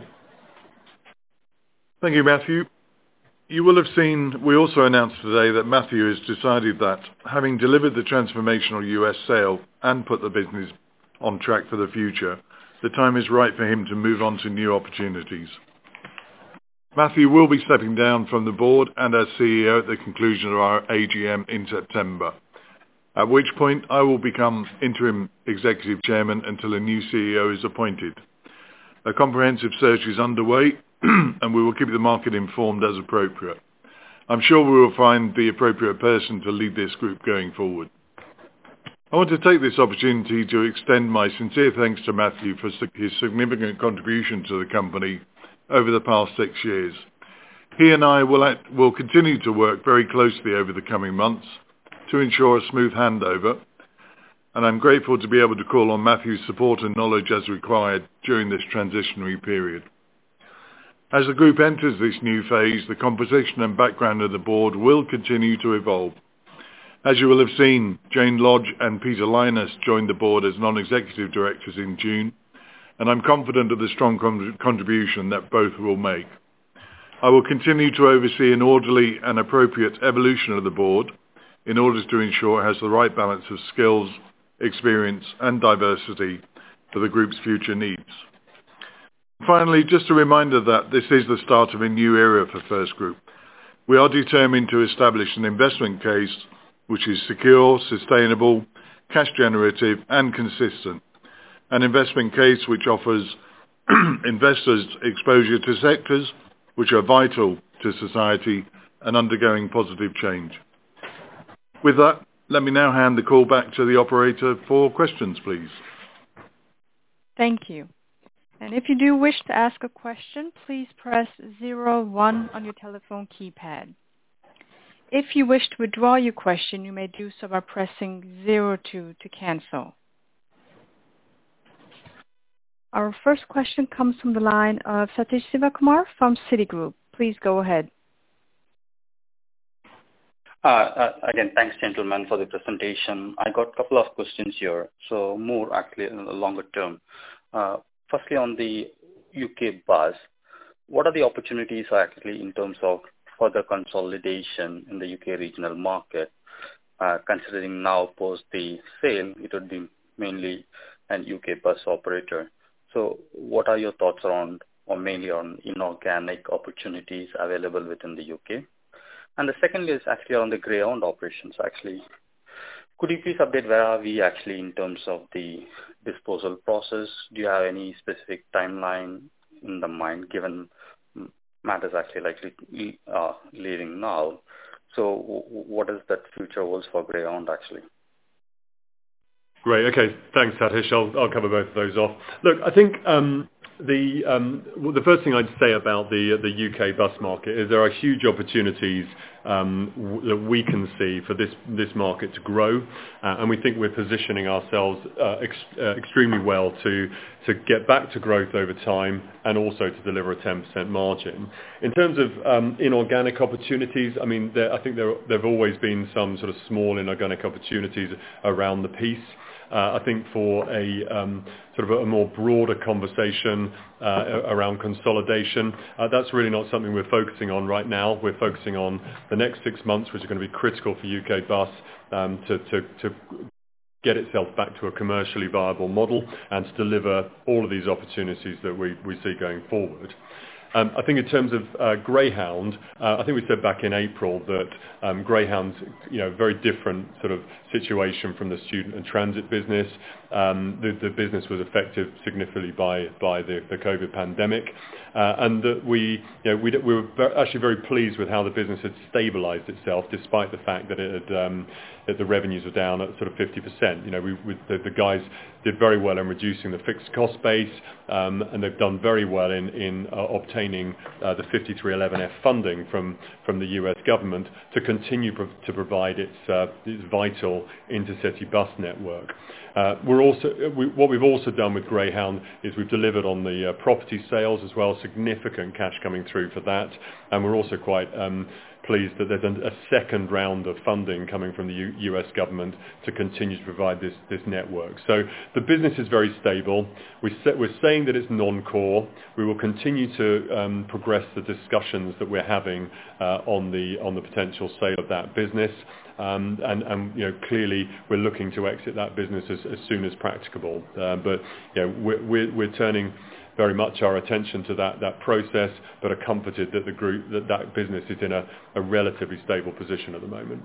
Thank you, Matthew. You will have seen we also announced today that Matthew has decided that, having delivered the transformational US sale and put the business on track for the future, the time is right for him to move on to new opportunities. Matthew will be stepping down from the board and as CEO at the conclusion of our AGM in September, at which point I will become interim executive chairman until a new CEO is appointed. A comprehensive search is underway, and we will keep the market informed as appropriate. I'm sure we will find the appropriate person to lead this group going forward. I want to take this opportunity to extend my sincere thanks to Matthew for his significant contribution to the company over the past 6 years. He and I will continue to work very closely over the coming months to ensure a smooth handover, and I'm grateful to be able to call on Matthew's support and knowledge as required during this transitionary period. As the group enters this new phase, the composition and background of the board will continue to evolve. As you will have seen, Jane Lodge and Peter Linus joined the board as non-executive directors in June, and I'm confident of the strong contribution that both will make. I will continue to oversee an orderly and appropriate evolution of the board in order to ensure it has the right balance of skills, experience and diversity for the group's future needs. Finally, just a reminder that this is the start of a new era for First Group. We are determined to establish an investment case which is secure, sustainable, cash generative and consistent. An investment case which offers investors exposure to sectors which are vital to society and undergoing positive change. With that, let me now hand the call back to the operator for questions, please. Thank you. And if you do wish to ask a question, please press 01 on your telephone keypad. If you wish to withdraw your question, you may do so by pressing 02 to cancel. Our first question comes from the line of Satish Sivakumar from Citigroup. Please go ahead. Again, thanks, gentlemen, for the presentation. I got a couple of questions here, so more actually in the longer term. Firstly, on the UK bus, what are the opportunities actually in terms of further consolidation in the UK regional market, considering now post the sale, it would be mainly an UK bus operator. So what are your thoughts around, or mainly on inorganic opportunities available within the UK? And the second is actually on the Greyhound operations actually. Could you please update where are we actually in terms of the disposal process? Do you have any specific timeline in the mind given Matt is actually likely leaving now? So what is that future holds for Greyhound actually? Great. Okay. Thanks, Satish. I'll cover both of those off. Look, I think the first thing I'd say about the UK bus market is there are huge opportunities that we can see for this market to grow, and we think we're positioning ourselves extremely well to get back to growth over time and also to deliver a 10% margin. In terms of inorganic opportunities, I mean, I think there have always been some sort of small inorganic opportunities around the piece. I think for a sort of a more broader conversation around consolidation, that's really not something we're focusing on right now. We're focusing on the next 6 months, which are going to be critical for UK Bus to get itself back to a commercially viable model and to deliver all of these opportunities that we see going forward. I think in terms of Greyhound, I think we said back in April that Greyhound's very different sort of situation from the student and transit business. The business was affected significantly by the COVID pandemic, and that we were actually very pleased with how the business had stabilised itself, despite the fact that that the revenues were down at sort of 50%. The guys did very well in reducing the fixed cost base, and they've done very well in obtaining the 5311F funding from the US government to continue to provide its vital intercity bus network. What we've also done with Greyhound is we've delivered on the property sales as well, significant cash coming through for that, and we're also quite pleased that there's a second round of funding coming from the US government to continue to provide this network. So the business is very stable. We're saying that it's non-core. We will continue to progress the discussions that we're having on the potential sale of that business, and clearly we're looking to exit that business as soon as practicable. But we're turning very much our attention to that process, but are comforted that that business is in a relatively stable position at the moment.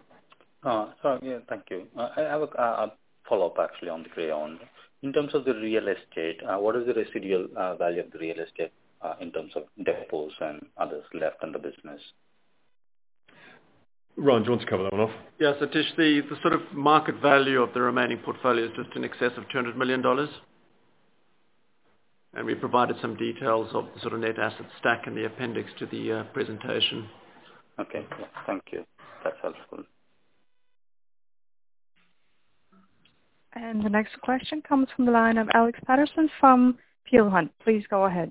Thank you. I have a follow-up actually on the Greyhound. In terms of the real estate, what is the residual value of the real estate in terms of depots and others left in the business? Ron, do you want to cover that one off? Yeah, Satish, the sort of market value of the remaining portfolio is just in excess of $200 million. And we provided some details of the sort of net asset stack in the appendix to the presentation. Okay, yeah, thank you. That's helpful. And the next question comes from the line of Alex Patterson from Peel Hunt. Please go ahead.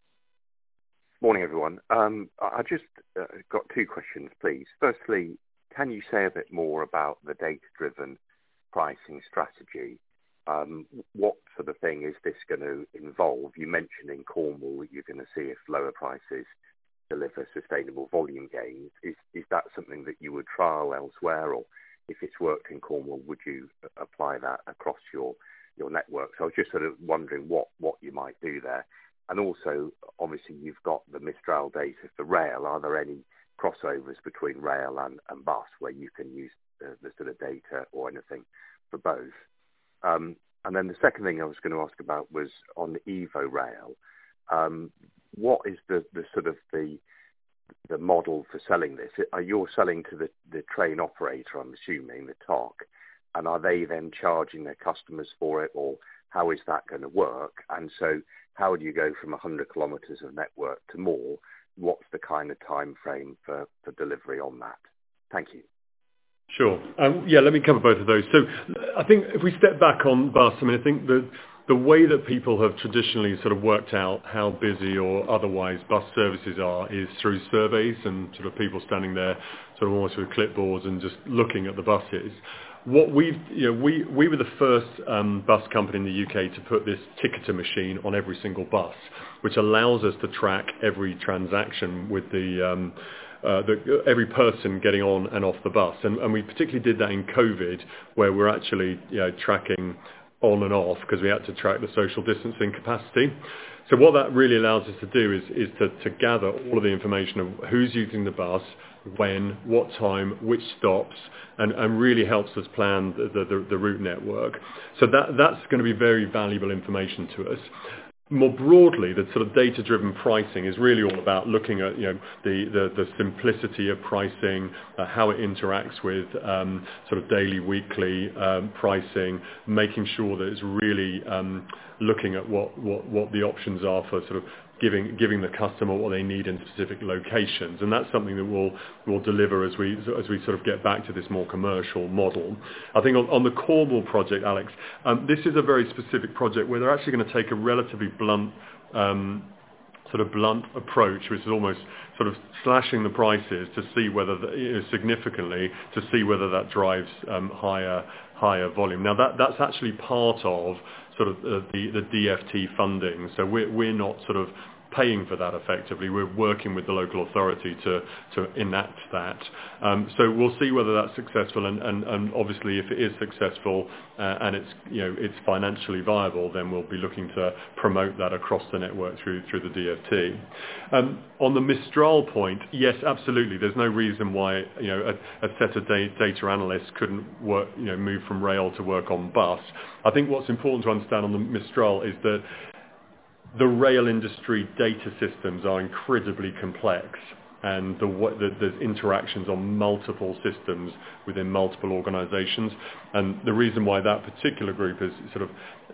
Morning, everyone. I just got two questions, please. Firstly, can you say a bit more about the data-driven pricing strategy? What sort of thing is this going to involve? You mentioned in Cornwall you're going to see if lower prices deliver sustainable volume gains. Is that something that you would trial elsewhere, or if it's worked in Cornwall, would you apply that across your network? So I was just sort of wondering what you might do there. And also, obviously, you've got the Mistral data for rail. Are there any crossovers between rail and bus where you can use the sort of data or anything for both? And then the second thing I was going to ask about was on the Evo Rail. What is the sort of the model for selling this? Are you selling to the train operator, I'm assuming, the TOC, and are they then charging their customers for it, or how is that going to work? And so how do you go from 100 kilometres of network to more? What's the kind of time frame for delivery on that? Thank you. Sure. Let me cover both of those. So I think if we step back on bus, I mean, I think the way that people have traditionally sort of worked out how busy or otherwise bus services are is through surveys and sort of people standing there sort of almost with clipboards and just looking at the buses. What we were the first bus company in the UK to put this ticketer machine on every single bus, which allows us to track every transaction with every person getting on and off the bus. And we particularly did that in COVID, where we're actually tracking on and off because we had to track the social distancing capacity. So what that really allows us to do is to gather all of the information of who's using the bus, when, what time, which stops, and really helps us plan the route network. So that's going to be very valuable information to us. More broadly, the sort of data-driven pricing is really all about looking at the simplicity of pricing, how it interacts with sort of daily, weekly pricing, making sure that it's really looking at what the options are for sort of giving the customer what they need in specific locations, and that's something that we'll deliver as we sort of get back to this more commercial model. I think on the Cornwall project, Alex, this is a very specific project where they're actually going to take a relatively blunt approach, which is almost sort of slashing the prices to see whether significantly to see whether that drives higher volume. Now that's actually part of sort of the DFT funding. So we're not sort of paying for that effectively. We're working with the local authority to enact that. So we'll see whether that's successful, and obviously if it is successful and it's financially viable, then we'll be looking to promote that across the network through the DFT. On the Mistral point, yes, absolutely. There's no reason why a set of data analysts couldn't work, move from rail to work on bus. I think what's important to understand on the Mistral is that the rail industry data systems are incredibly complex, and there's interactions on multiple systems within multiple organisations. And the reason why that particular group is sort of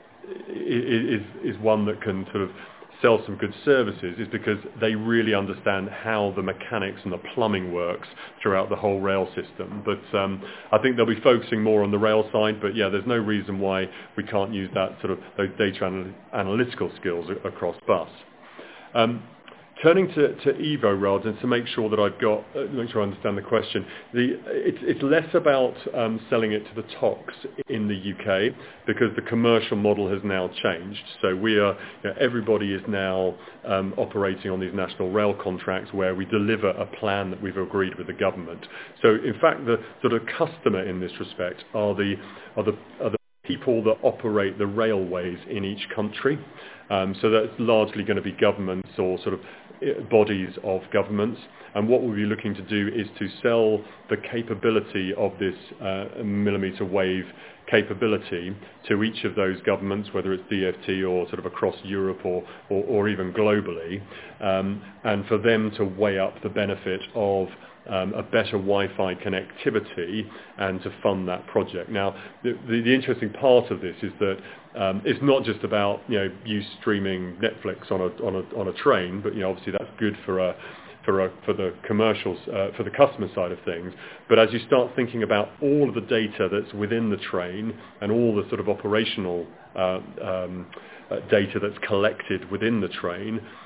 is one that can sort of sell some good services is because they really understand how the mechanics and the plumbing works throughout the whole rail system. But I think they'll be focusing more on the rail side, but yeah, there's no reason why we can't use that sort of those data analytical skills across bus. Turning to Evo Rail, and to make sure that make sure I understand the question, it's less about selling it to the TOCs in the UK, because the commercial model has now changed. So everybody is now operating on these national rail contracts where we deliver a plan that we've agreed with the government. So in fact, the sort of customer in this respect are the people that operate the railways in each country. So that's largely going to be governments or sort of bodies of governments. And what we'll be looking to do is to sell the capability of this millimetre wave capability to each of those governments, whether it's DFT or sort of across Europe or even globally, and for them to weigh up the benefit of a better Wi-Fi connectivity and to fund that project. Now, the interesting part of this is that it's not just about you streaming Netflix on a train, but obviously that's good for the commercials, for the customer side of things. But as you start thinking about all of the data that's within the train and all the sort of operational data that's collected within the train,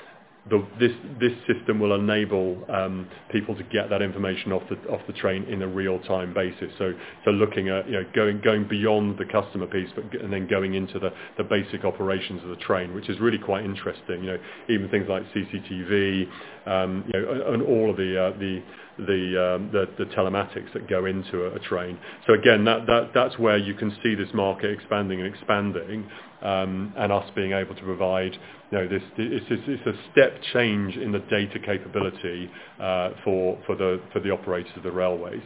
this system will enable people to get that information off the train in a real-time basis. So looking at going beyond the customer piece, and then going into the basic operations of the train, which is really quite interesting. Even things like CCTV, and all of the telematics that go into a train. So again, that's where you can see this market expanding, and us being able to provide, it's a step change in the data capability for the operators of the railways.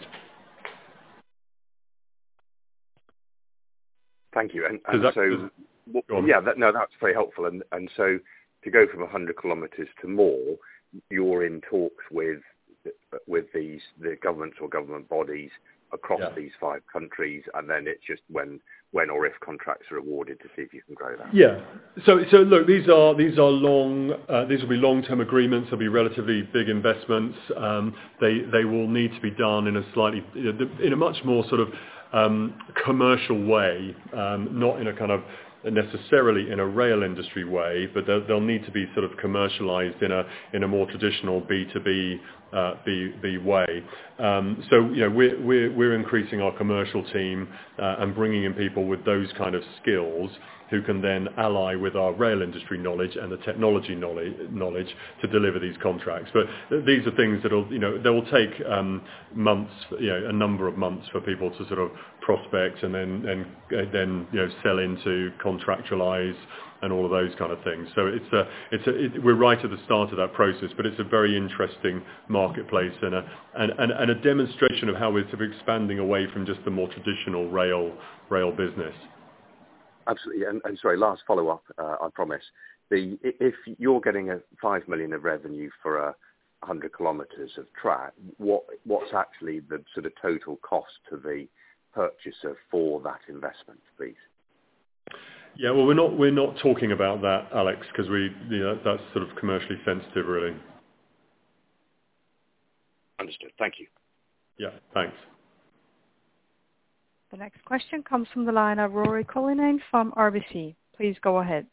Thank you. That's very helpful. And so to go from 100 kilometres to more, you're in talks with the governments or government bodies across these 5 countries, and then it's just when or if contracts are awarded to see if you can grow that. Yeah. So look, these are long. These will be long-term agreements. They'll be relatively big investments. They will need to be done in a much more sort of commercial way, not in a kind of necessarily in a rail industry way, but they'll need to be sort of commercialized in a more traditional B2B way. So we're increasing our commercial team and bringing in people with those kind of skills who can then ally with our rail industry knowledge and the technology knowledge to deliver these contracts. But these are things that will take months, a number of months for people to sort of prospect and then sell into, contractualize, and all of those kind of things. So we're right at the start of that process, but it's a very interesting marketplace and a demonstration of how we're sort of expanding away from just the more traditional rail business. Absolutely. And sorry, last follow-up, I promise. If you're getting a 5 million of revenue for 100 kilometres of track, what's actually the sort of total cost to the purchaser for that investment, please? Yeah, well, we're not talking about that, Alex, because that's sort of commercially sensitive, really. Understood. Thank you. Yeah, thanks. The next question comes from the line of Rory Cullinan from RBC. Please go ahead.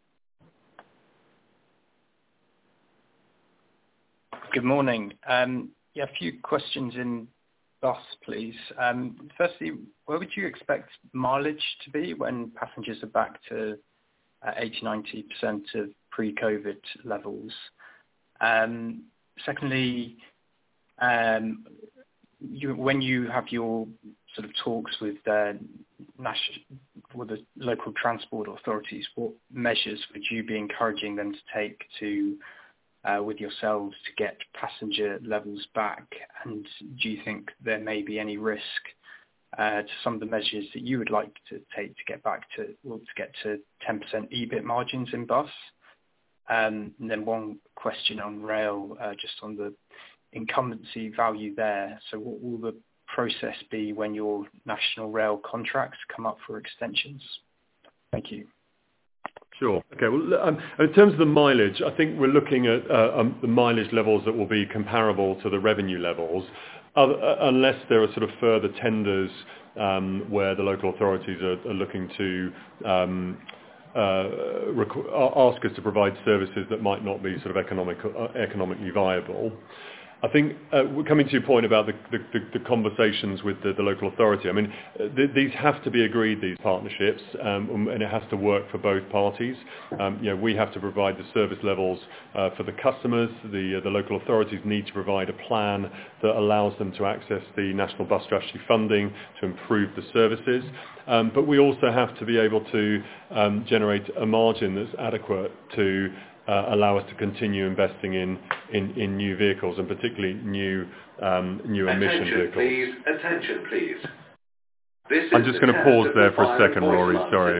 Good morning. A few questions in bus, please. Firstly, where would you expect mileage to be when passengers are back to 80-90% of pre-COVID levels? Secondly, when you have your sort of talks with the local transport authorities, what measures would you be encouraging them to take with yourselves to get passenger levels back? And do you think there may be any risk to some of the measures that you would like to take to get to 10% EBIT margins in bus? And then one question on rail, just on the incumbency value there. So what will the process be when your national rail contracts come up for extensions? Thank you. Sure. Okay. Well, in terms of the mileage, I think we're looking at the mileage levels that will be comparable to the revenue levels, unless there are sort of further tenders where the local authorities are looking to ask us to provide services that might not be sort of economically viable. I think coming to your point about the conversations with the local authority, I mean, these have to be agreed, these partnerships, and it has to work for both parties. We have to provide the service levels for the customers. The local authorities need to provide a plan that allows them to access the National Bus Strategy funding to improve the services. But we also have to be able to generate a margin that's adequate to allow us to continue investing in new vehicles, and particularly new emission vehicles. Attention, please. I'm just going to pause there for a second, Rory. Sorry.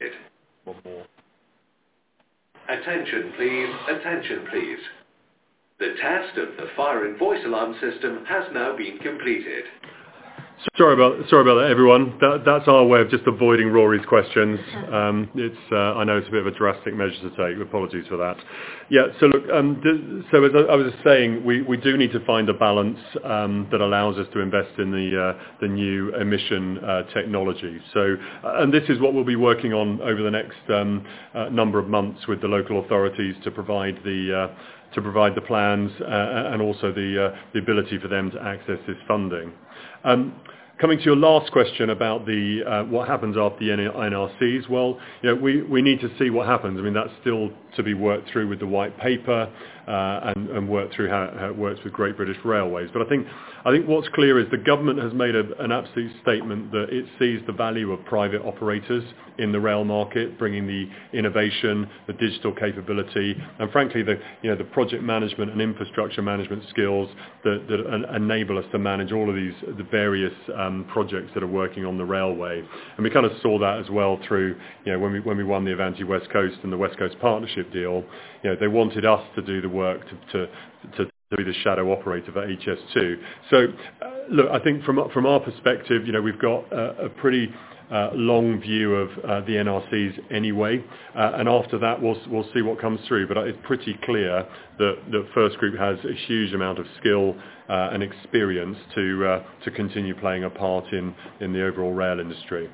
One more. Attention please, attention please. The test of the fire and voice alarm system has now been completed. Sorry about that, everyone. That's our way of just avoiding Rory's questions. I know it's a bit of a drastic measure to take. Apologies for that. Yeah. So look. So as I was saying, we do need to find a balance that allows us to invest in the new emission technology. So and this is what we'll be working on over the next number of months with the local authorities to provide the plans and also the ability for them to access this funding. Coming to your last question about what happens after the NRCs, well, we need to see what happens. I mean, that's still to be worked through with the white paper and worked through how it works with Great British Railways. But I think what's clear is the government has made an absolute statement that it sees the value of private operators in the rail market, bringing the innovation, the digital capability, and frankly, the project management and infrastructure management skills that enable us to manage all of the various projects that are working on the railway. And we kind of saw that as well through, when we won the Avanti West Coast and the West Coast Partnership deal. They wanted us to do the work to be the shadow operator for HS2. So, look, I think from our perspective, we've got a pretty long view of the NRCs anyway, and after that we'll see what comes through. But it's pretty clear that First Group has a huge amount of skill and experience to continue playing a part in the overall rail industry.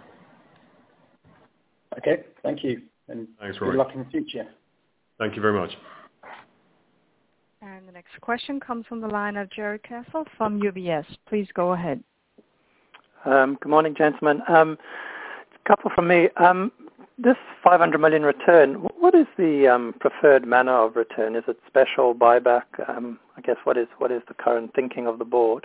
Okay, thank you, and thanks, Rory. Good luck in the future. Thank you very much. And the next question comes from the line of Jerry Castle from UBS. Please go ahead. Good morning, gentlemen. A couple from me. This 500 million return, what is the preferred manner of return? Is it special buyback? I guess what is the current thinking of the board?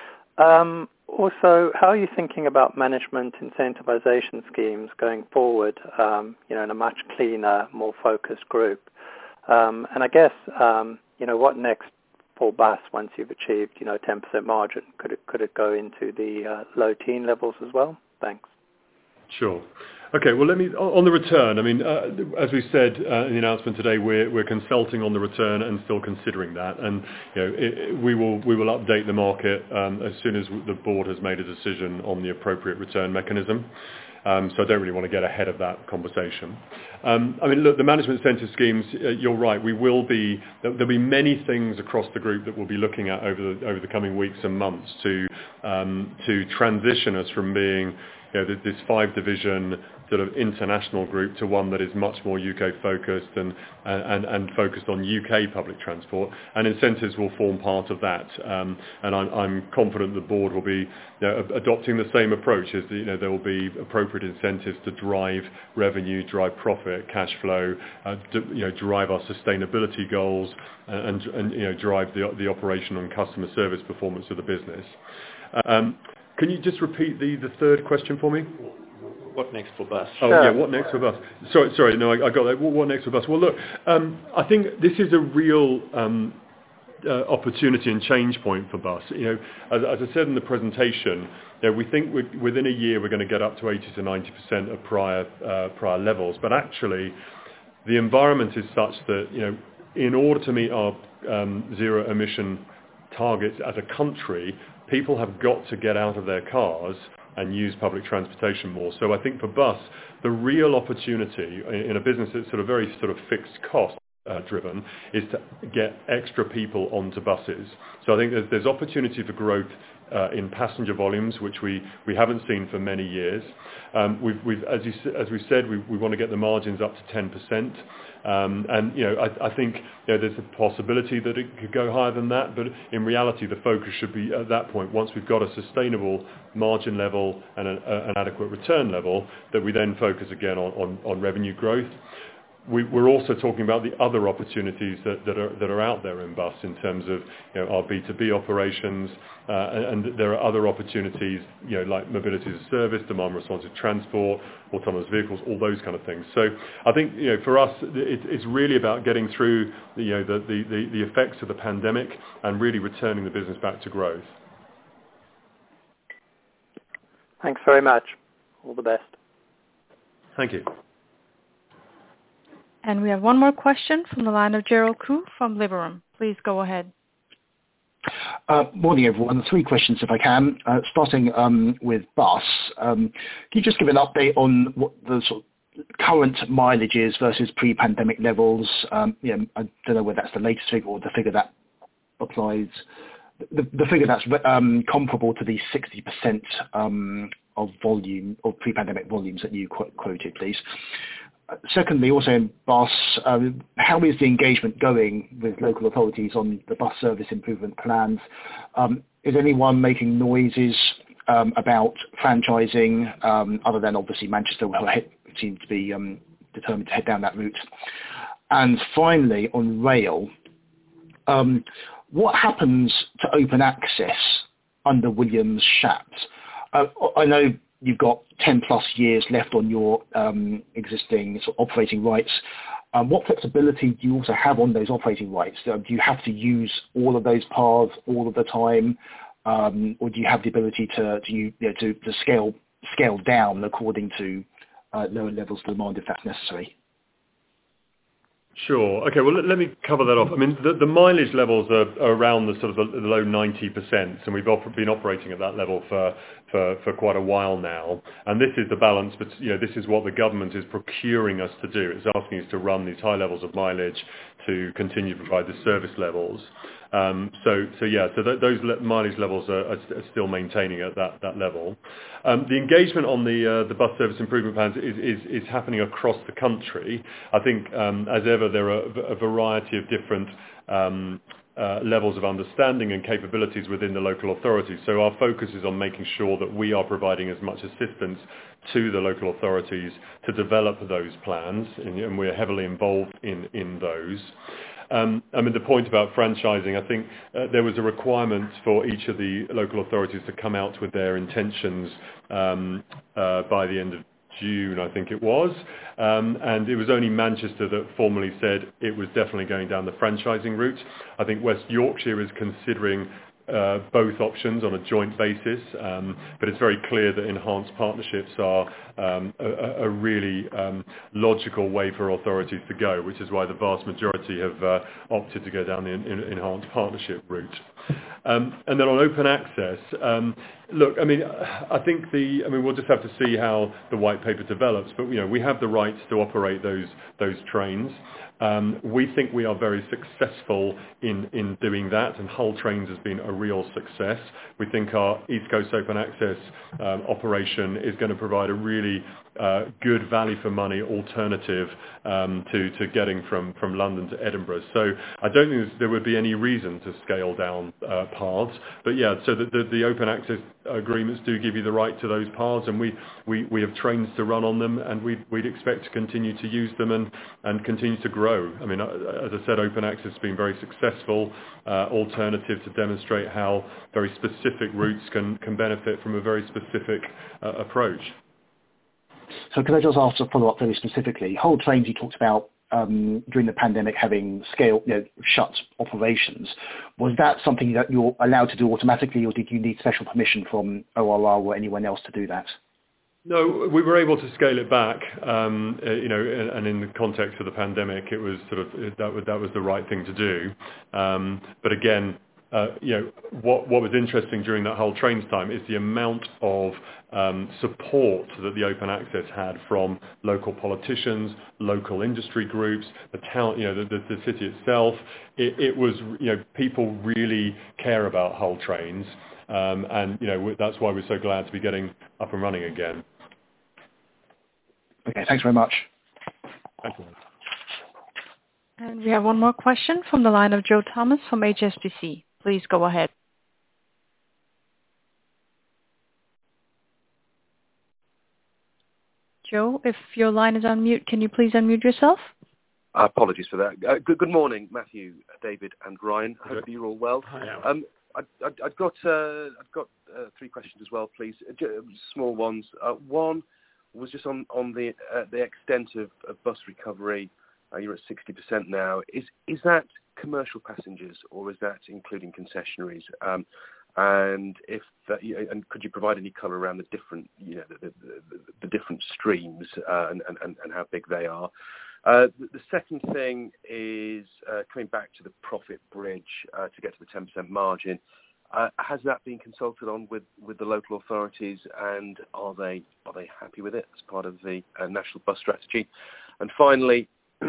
Also, how are you thinking about management incentivization schemes going forward, in a much cleaner, more focused group? And I guess, what next for Bus once you've achieved, 10% margin? Could it go into the low teen levels as well? Thanks. Sure. Okay, well, on the return, I mean, as we said in the announcement today, we're consulting on the return and still considering that. And, we will update the market as soon as the board has made a decision on the appropriate return mechanism. So I don't really want to get ahead of that conversation. I mean, look, the management incentive schemes, you're right, there'll be many things across the group that we'll be looking at over the coming weeks and months to transition us from being this 5-division sort of international group to one that is much more UK focused and focused on UK public transport, and incentives will form part of that. And I'm confident the board will be adopting the same approach. As there will be appropriate incentives to drive revenue, drive profit, cash flow, drive our sustainability goals, and drive the operational and customer service performance of the business. Can you just repeat the third question for me? What next for Bus? Oh, yeah, what next for Bus? Sorry, no, I got that. What next for Bus? Well, look, I think this is a real opportunity and change point for Bus. As I said in the presentation, we think within a year we're going to get up to 80 to 90% of prior levels. But actually, the environment is such that in order to meet our zero emission targets as a country, people have got to get out of their cars and use public transportation more. So I think for Bus, the real opportunity in a business that's very fixed cost driven is to get extra people onto buses. So I think there's opportunity for growth in passenger volumes, which we haven't seen for many years. As we said, we want to get the margins up to 10%. I think there's a possibility that it could go higher than that, but in reality the focus should be at that point, once we've got a sustainable margin level and an adequate return level, that we then focus again on revenue growth. We're also talking about the other opportunities that are out there in Bus in terms of our B2B operations, and there are other opportunities like mobility as a service, demand responsive transport, autonomous vehicles, all those kind of things. So I think for us it's really about getting through the effects of the pandemic and really returning the business back to growth. Thanks very much. All the best. Thank you. And we have one more question from the line of Gerald Khoo from Liberum. Please go ahead. Morning, everyone. 3 questions, if I can. Starting with bus. Can you just give an update on what the sort of current mileage is versus pre-pandemic levels? I don't know whether that's the latest figure or the figure that applies, the figure that's comparable to the 60% of volume of pre-pandemic volumes that you quoted, please. Secondly, also in bus, how is the engagement going with local authorities on the bus service improvement plans? Is anyone making noises about franchising, other than obviously Manchester, who seem to be determined to head down that route? And finally, on rail, what happens to open access under Williams-Shapps? I know you've got 10 plus years left on your existing sort of operating rights. What flexibility do you also have on those operating rights? Do you have to use all of those paths all of the time, or do you have the ability to scale down according to lower levels of demand if that's necessary? Sure. Okay. Well, let me cover that off. I mean, the mileage levels are around the sort of the low 90%, and we've been operating at that level for quite a while now. And this is the balance, but this is what the government is procuring us to do. It's asking us to run these high levels of mileage to continue to provide the service levels. So those mileage levels are still maintaining at that level. The engagement on the bus service improvement plans is happening across the country. I think, as ever, there are a variety of different levels of understanding and capabilities within the local authorities. So our focus is on making sure that we are providing as much assistance to the local authorities to develop those plans, and we're heavily involved in those. The point about franchising, I think there was a requirement for each of the local authorities to come out with their intentions by the end of June, I think it was. And it was only Manchester that formally said it was definitely going down the franchising route. I think West Yorkshire is considering both options on a joint basis, but it's very clear that enhanced partnerships are a really logical way for authorities to go, which is why the vast majority have opted to go down the enhanced partnership route. And then on open access, look, I think we'll just have to see how the white paper develops, but we have the rights to operate those trains. We think we are very successful in doing that, and Hull Trains has been a real success. We think our East Coast Open Access operation is going to provide a really good value for money alternative to getting from London to Edinburgh. So I don't think there would be any reason to scale down paths. But so the open access agreements do give you the right to those paths, and we have trains to run on them, and we'd expect to continue to use them and continue to grow. As I said, open access has been very successful alternative to demonstrate how very specific routes can benefit from a very specific approach. So can I just ask a follow-up very specifically? Hull Trains, you talked about during the pandemic having shut operations. Was that something that you're allowed to do automatically, or did you need special permission from ORR or anyone else to do that? No, we were able to scale it back, and in the context of the pandemic, it was that was the right thing to do. But again, what was interesting during that whole Trains time is the amount of support that the open access had from local politicians, local industry groups, the town, the city itself. It was, people really care about Hull Trains, and that's why we're so glad to be getting up and running again. Okay, thanks very much. Thank you. And we have one more question from the line of Joe Thomas from HSBC. Please go ahead. Joe, if your line is on mute, can you please unmute yourself? Apologies for that. Good morning, Matthew, David, and Ryan. Hope you're all well. Hi. I've got 3 questions as well, please. Small ones. One was just on the extent of bus recovery. You're at 60% now. Is that commercial passengers, or is that including concessionaries? and and could you provide any colour around the different, the different streams and how big they are? The second thing is coming back to the profit bridge to get to the 10% margin. Has that been consulted on with the local authorities, and are they happy with it as part of the national bus strategy? And finally,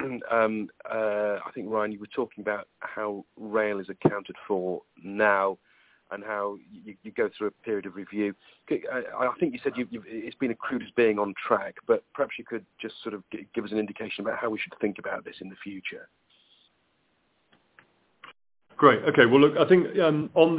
I think, Ryan, you were talking about how rail is accounted for now and how you go through a period of review. I think you said it's been accrued as being on track, but perhaps you could just sort of give us an indication about how we should think about this in the future. Great. Okay. Well, look, I think on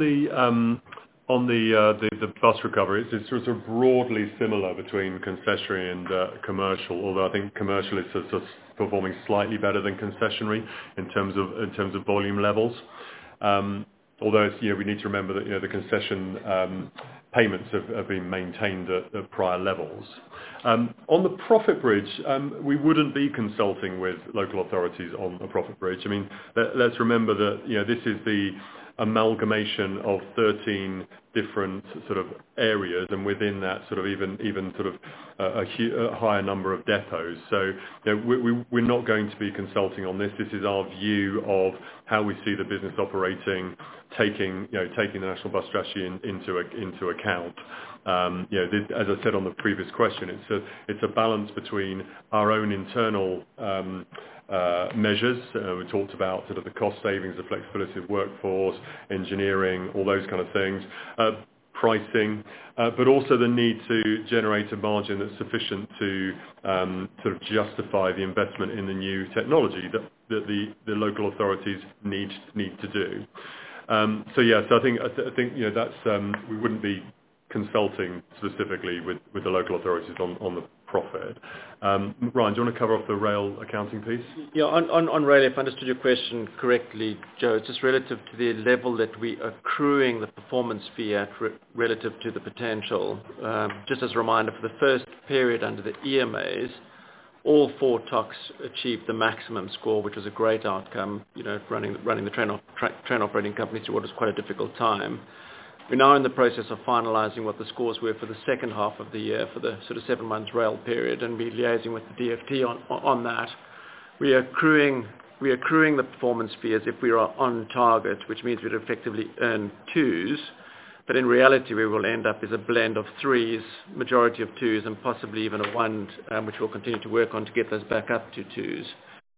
the bus recovery, it's sort of broadly similar between concessionary and commercial, although I think commercial is sort of performing slightly better than concessionary in terms of volume levels. Although we need to remember that the concession payments have been maintained at prior levels. On the profit bridge, we wouldn't be consulting with local authorities on a profit bridge. I mean, let's remember that this is the amalgamation of 13 different sort of areas, and within that sort of even sort of a higher number of depots. So we're not going to be consulting on this. This is our view of how we see the business operating, taking the national bus strategy into account. As I said on the previous question, it's a balance between our own internal measures. We talked about sort of the cost savings, the flexibility of workforce, engineering, all those kind of things, pricing, but also the need to generate a margin that's sufficient to sort of justify the investment in the new technology that the local authorities need to do. So I think that's we wouldn't be consulting specifically with the local authorities on the profit. Ryan, do you want to cover off the rail accounting piece? Yeah, on rail, if I understood your question correctly, Joe, it's just relative to the level that we are accruing the performance fee at relative to the potential. Just as a reminder, for the first period under the EMAs, all 4 TOCs achieved the maximum score, which was a great outcome, running the train operating company through what was quite a difficult time. We're now in the process of finalising what the scores were for the second half of the year, for the sort of 7 months rail period, and we're liaising with the DfT on that. We are accruing the performance fee as if we are on target, which means we'd effectively earn 2s, but in reality we will end up as a blend of 3s, majority of 2s, and possibly even a 1, which we'll continue to work on to get those back up to 2s.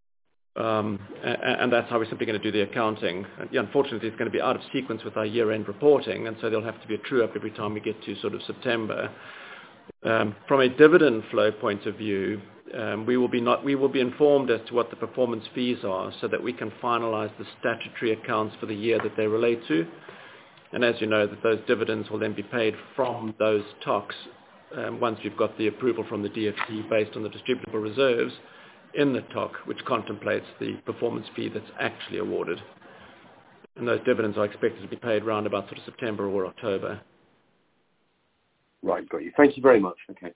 And that's how we're simply going to do the accounting. Unfortunately, it's going to be out of sequence with our year-end reporting, and so there'll have to be a true-up every time we get to sort of September. From a dividend flow point of view, we will be informed as to what the performance fees are, so that we can finalise the statutory accounts for the year that they relate to. And as you know, that those dividends will then be paid from those TOCs once we've got the approval from the DfT based on the distributable reserves in the TOC, which contemplates the performance fee that's actually awarded. And those dividends are expected to be paid around about sort of September or October. Right, got you. Thank you very much. Okay.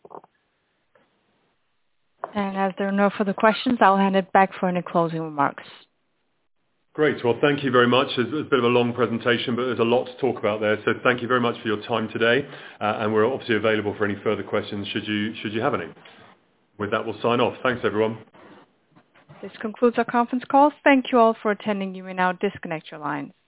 And as there are no further questions, I'll hand it back for any closing remarks. Great. Well, thank you very much. It's a bit of a long presentation, but there's a lot to talk about there. So thank you very much for your time today. And we're obviously available for any further questions should you have any. With that, we'll sign off. Thanks, everyone. This concludes our conference call. Thank you all for attending. You may now disconnect your lines.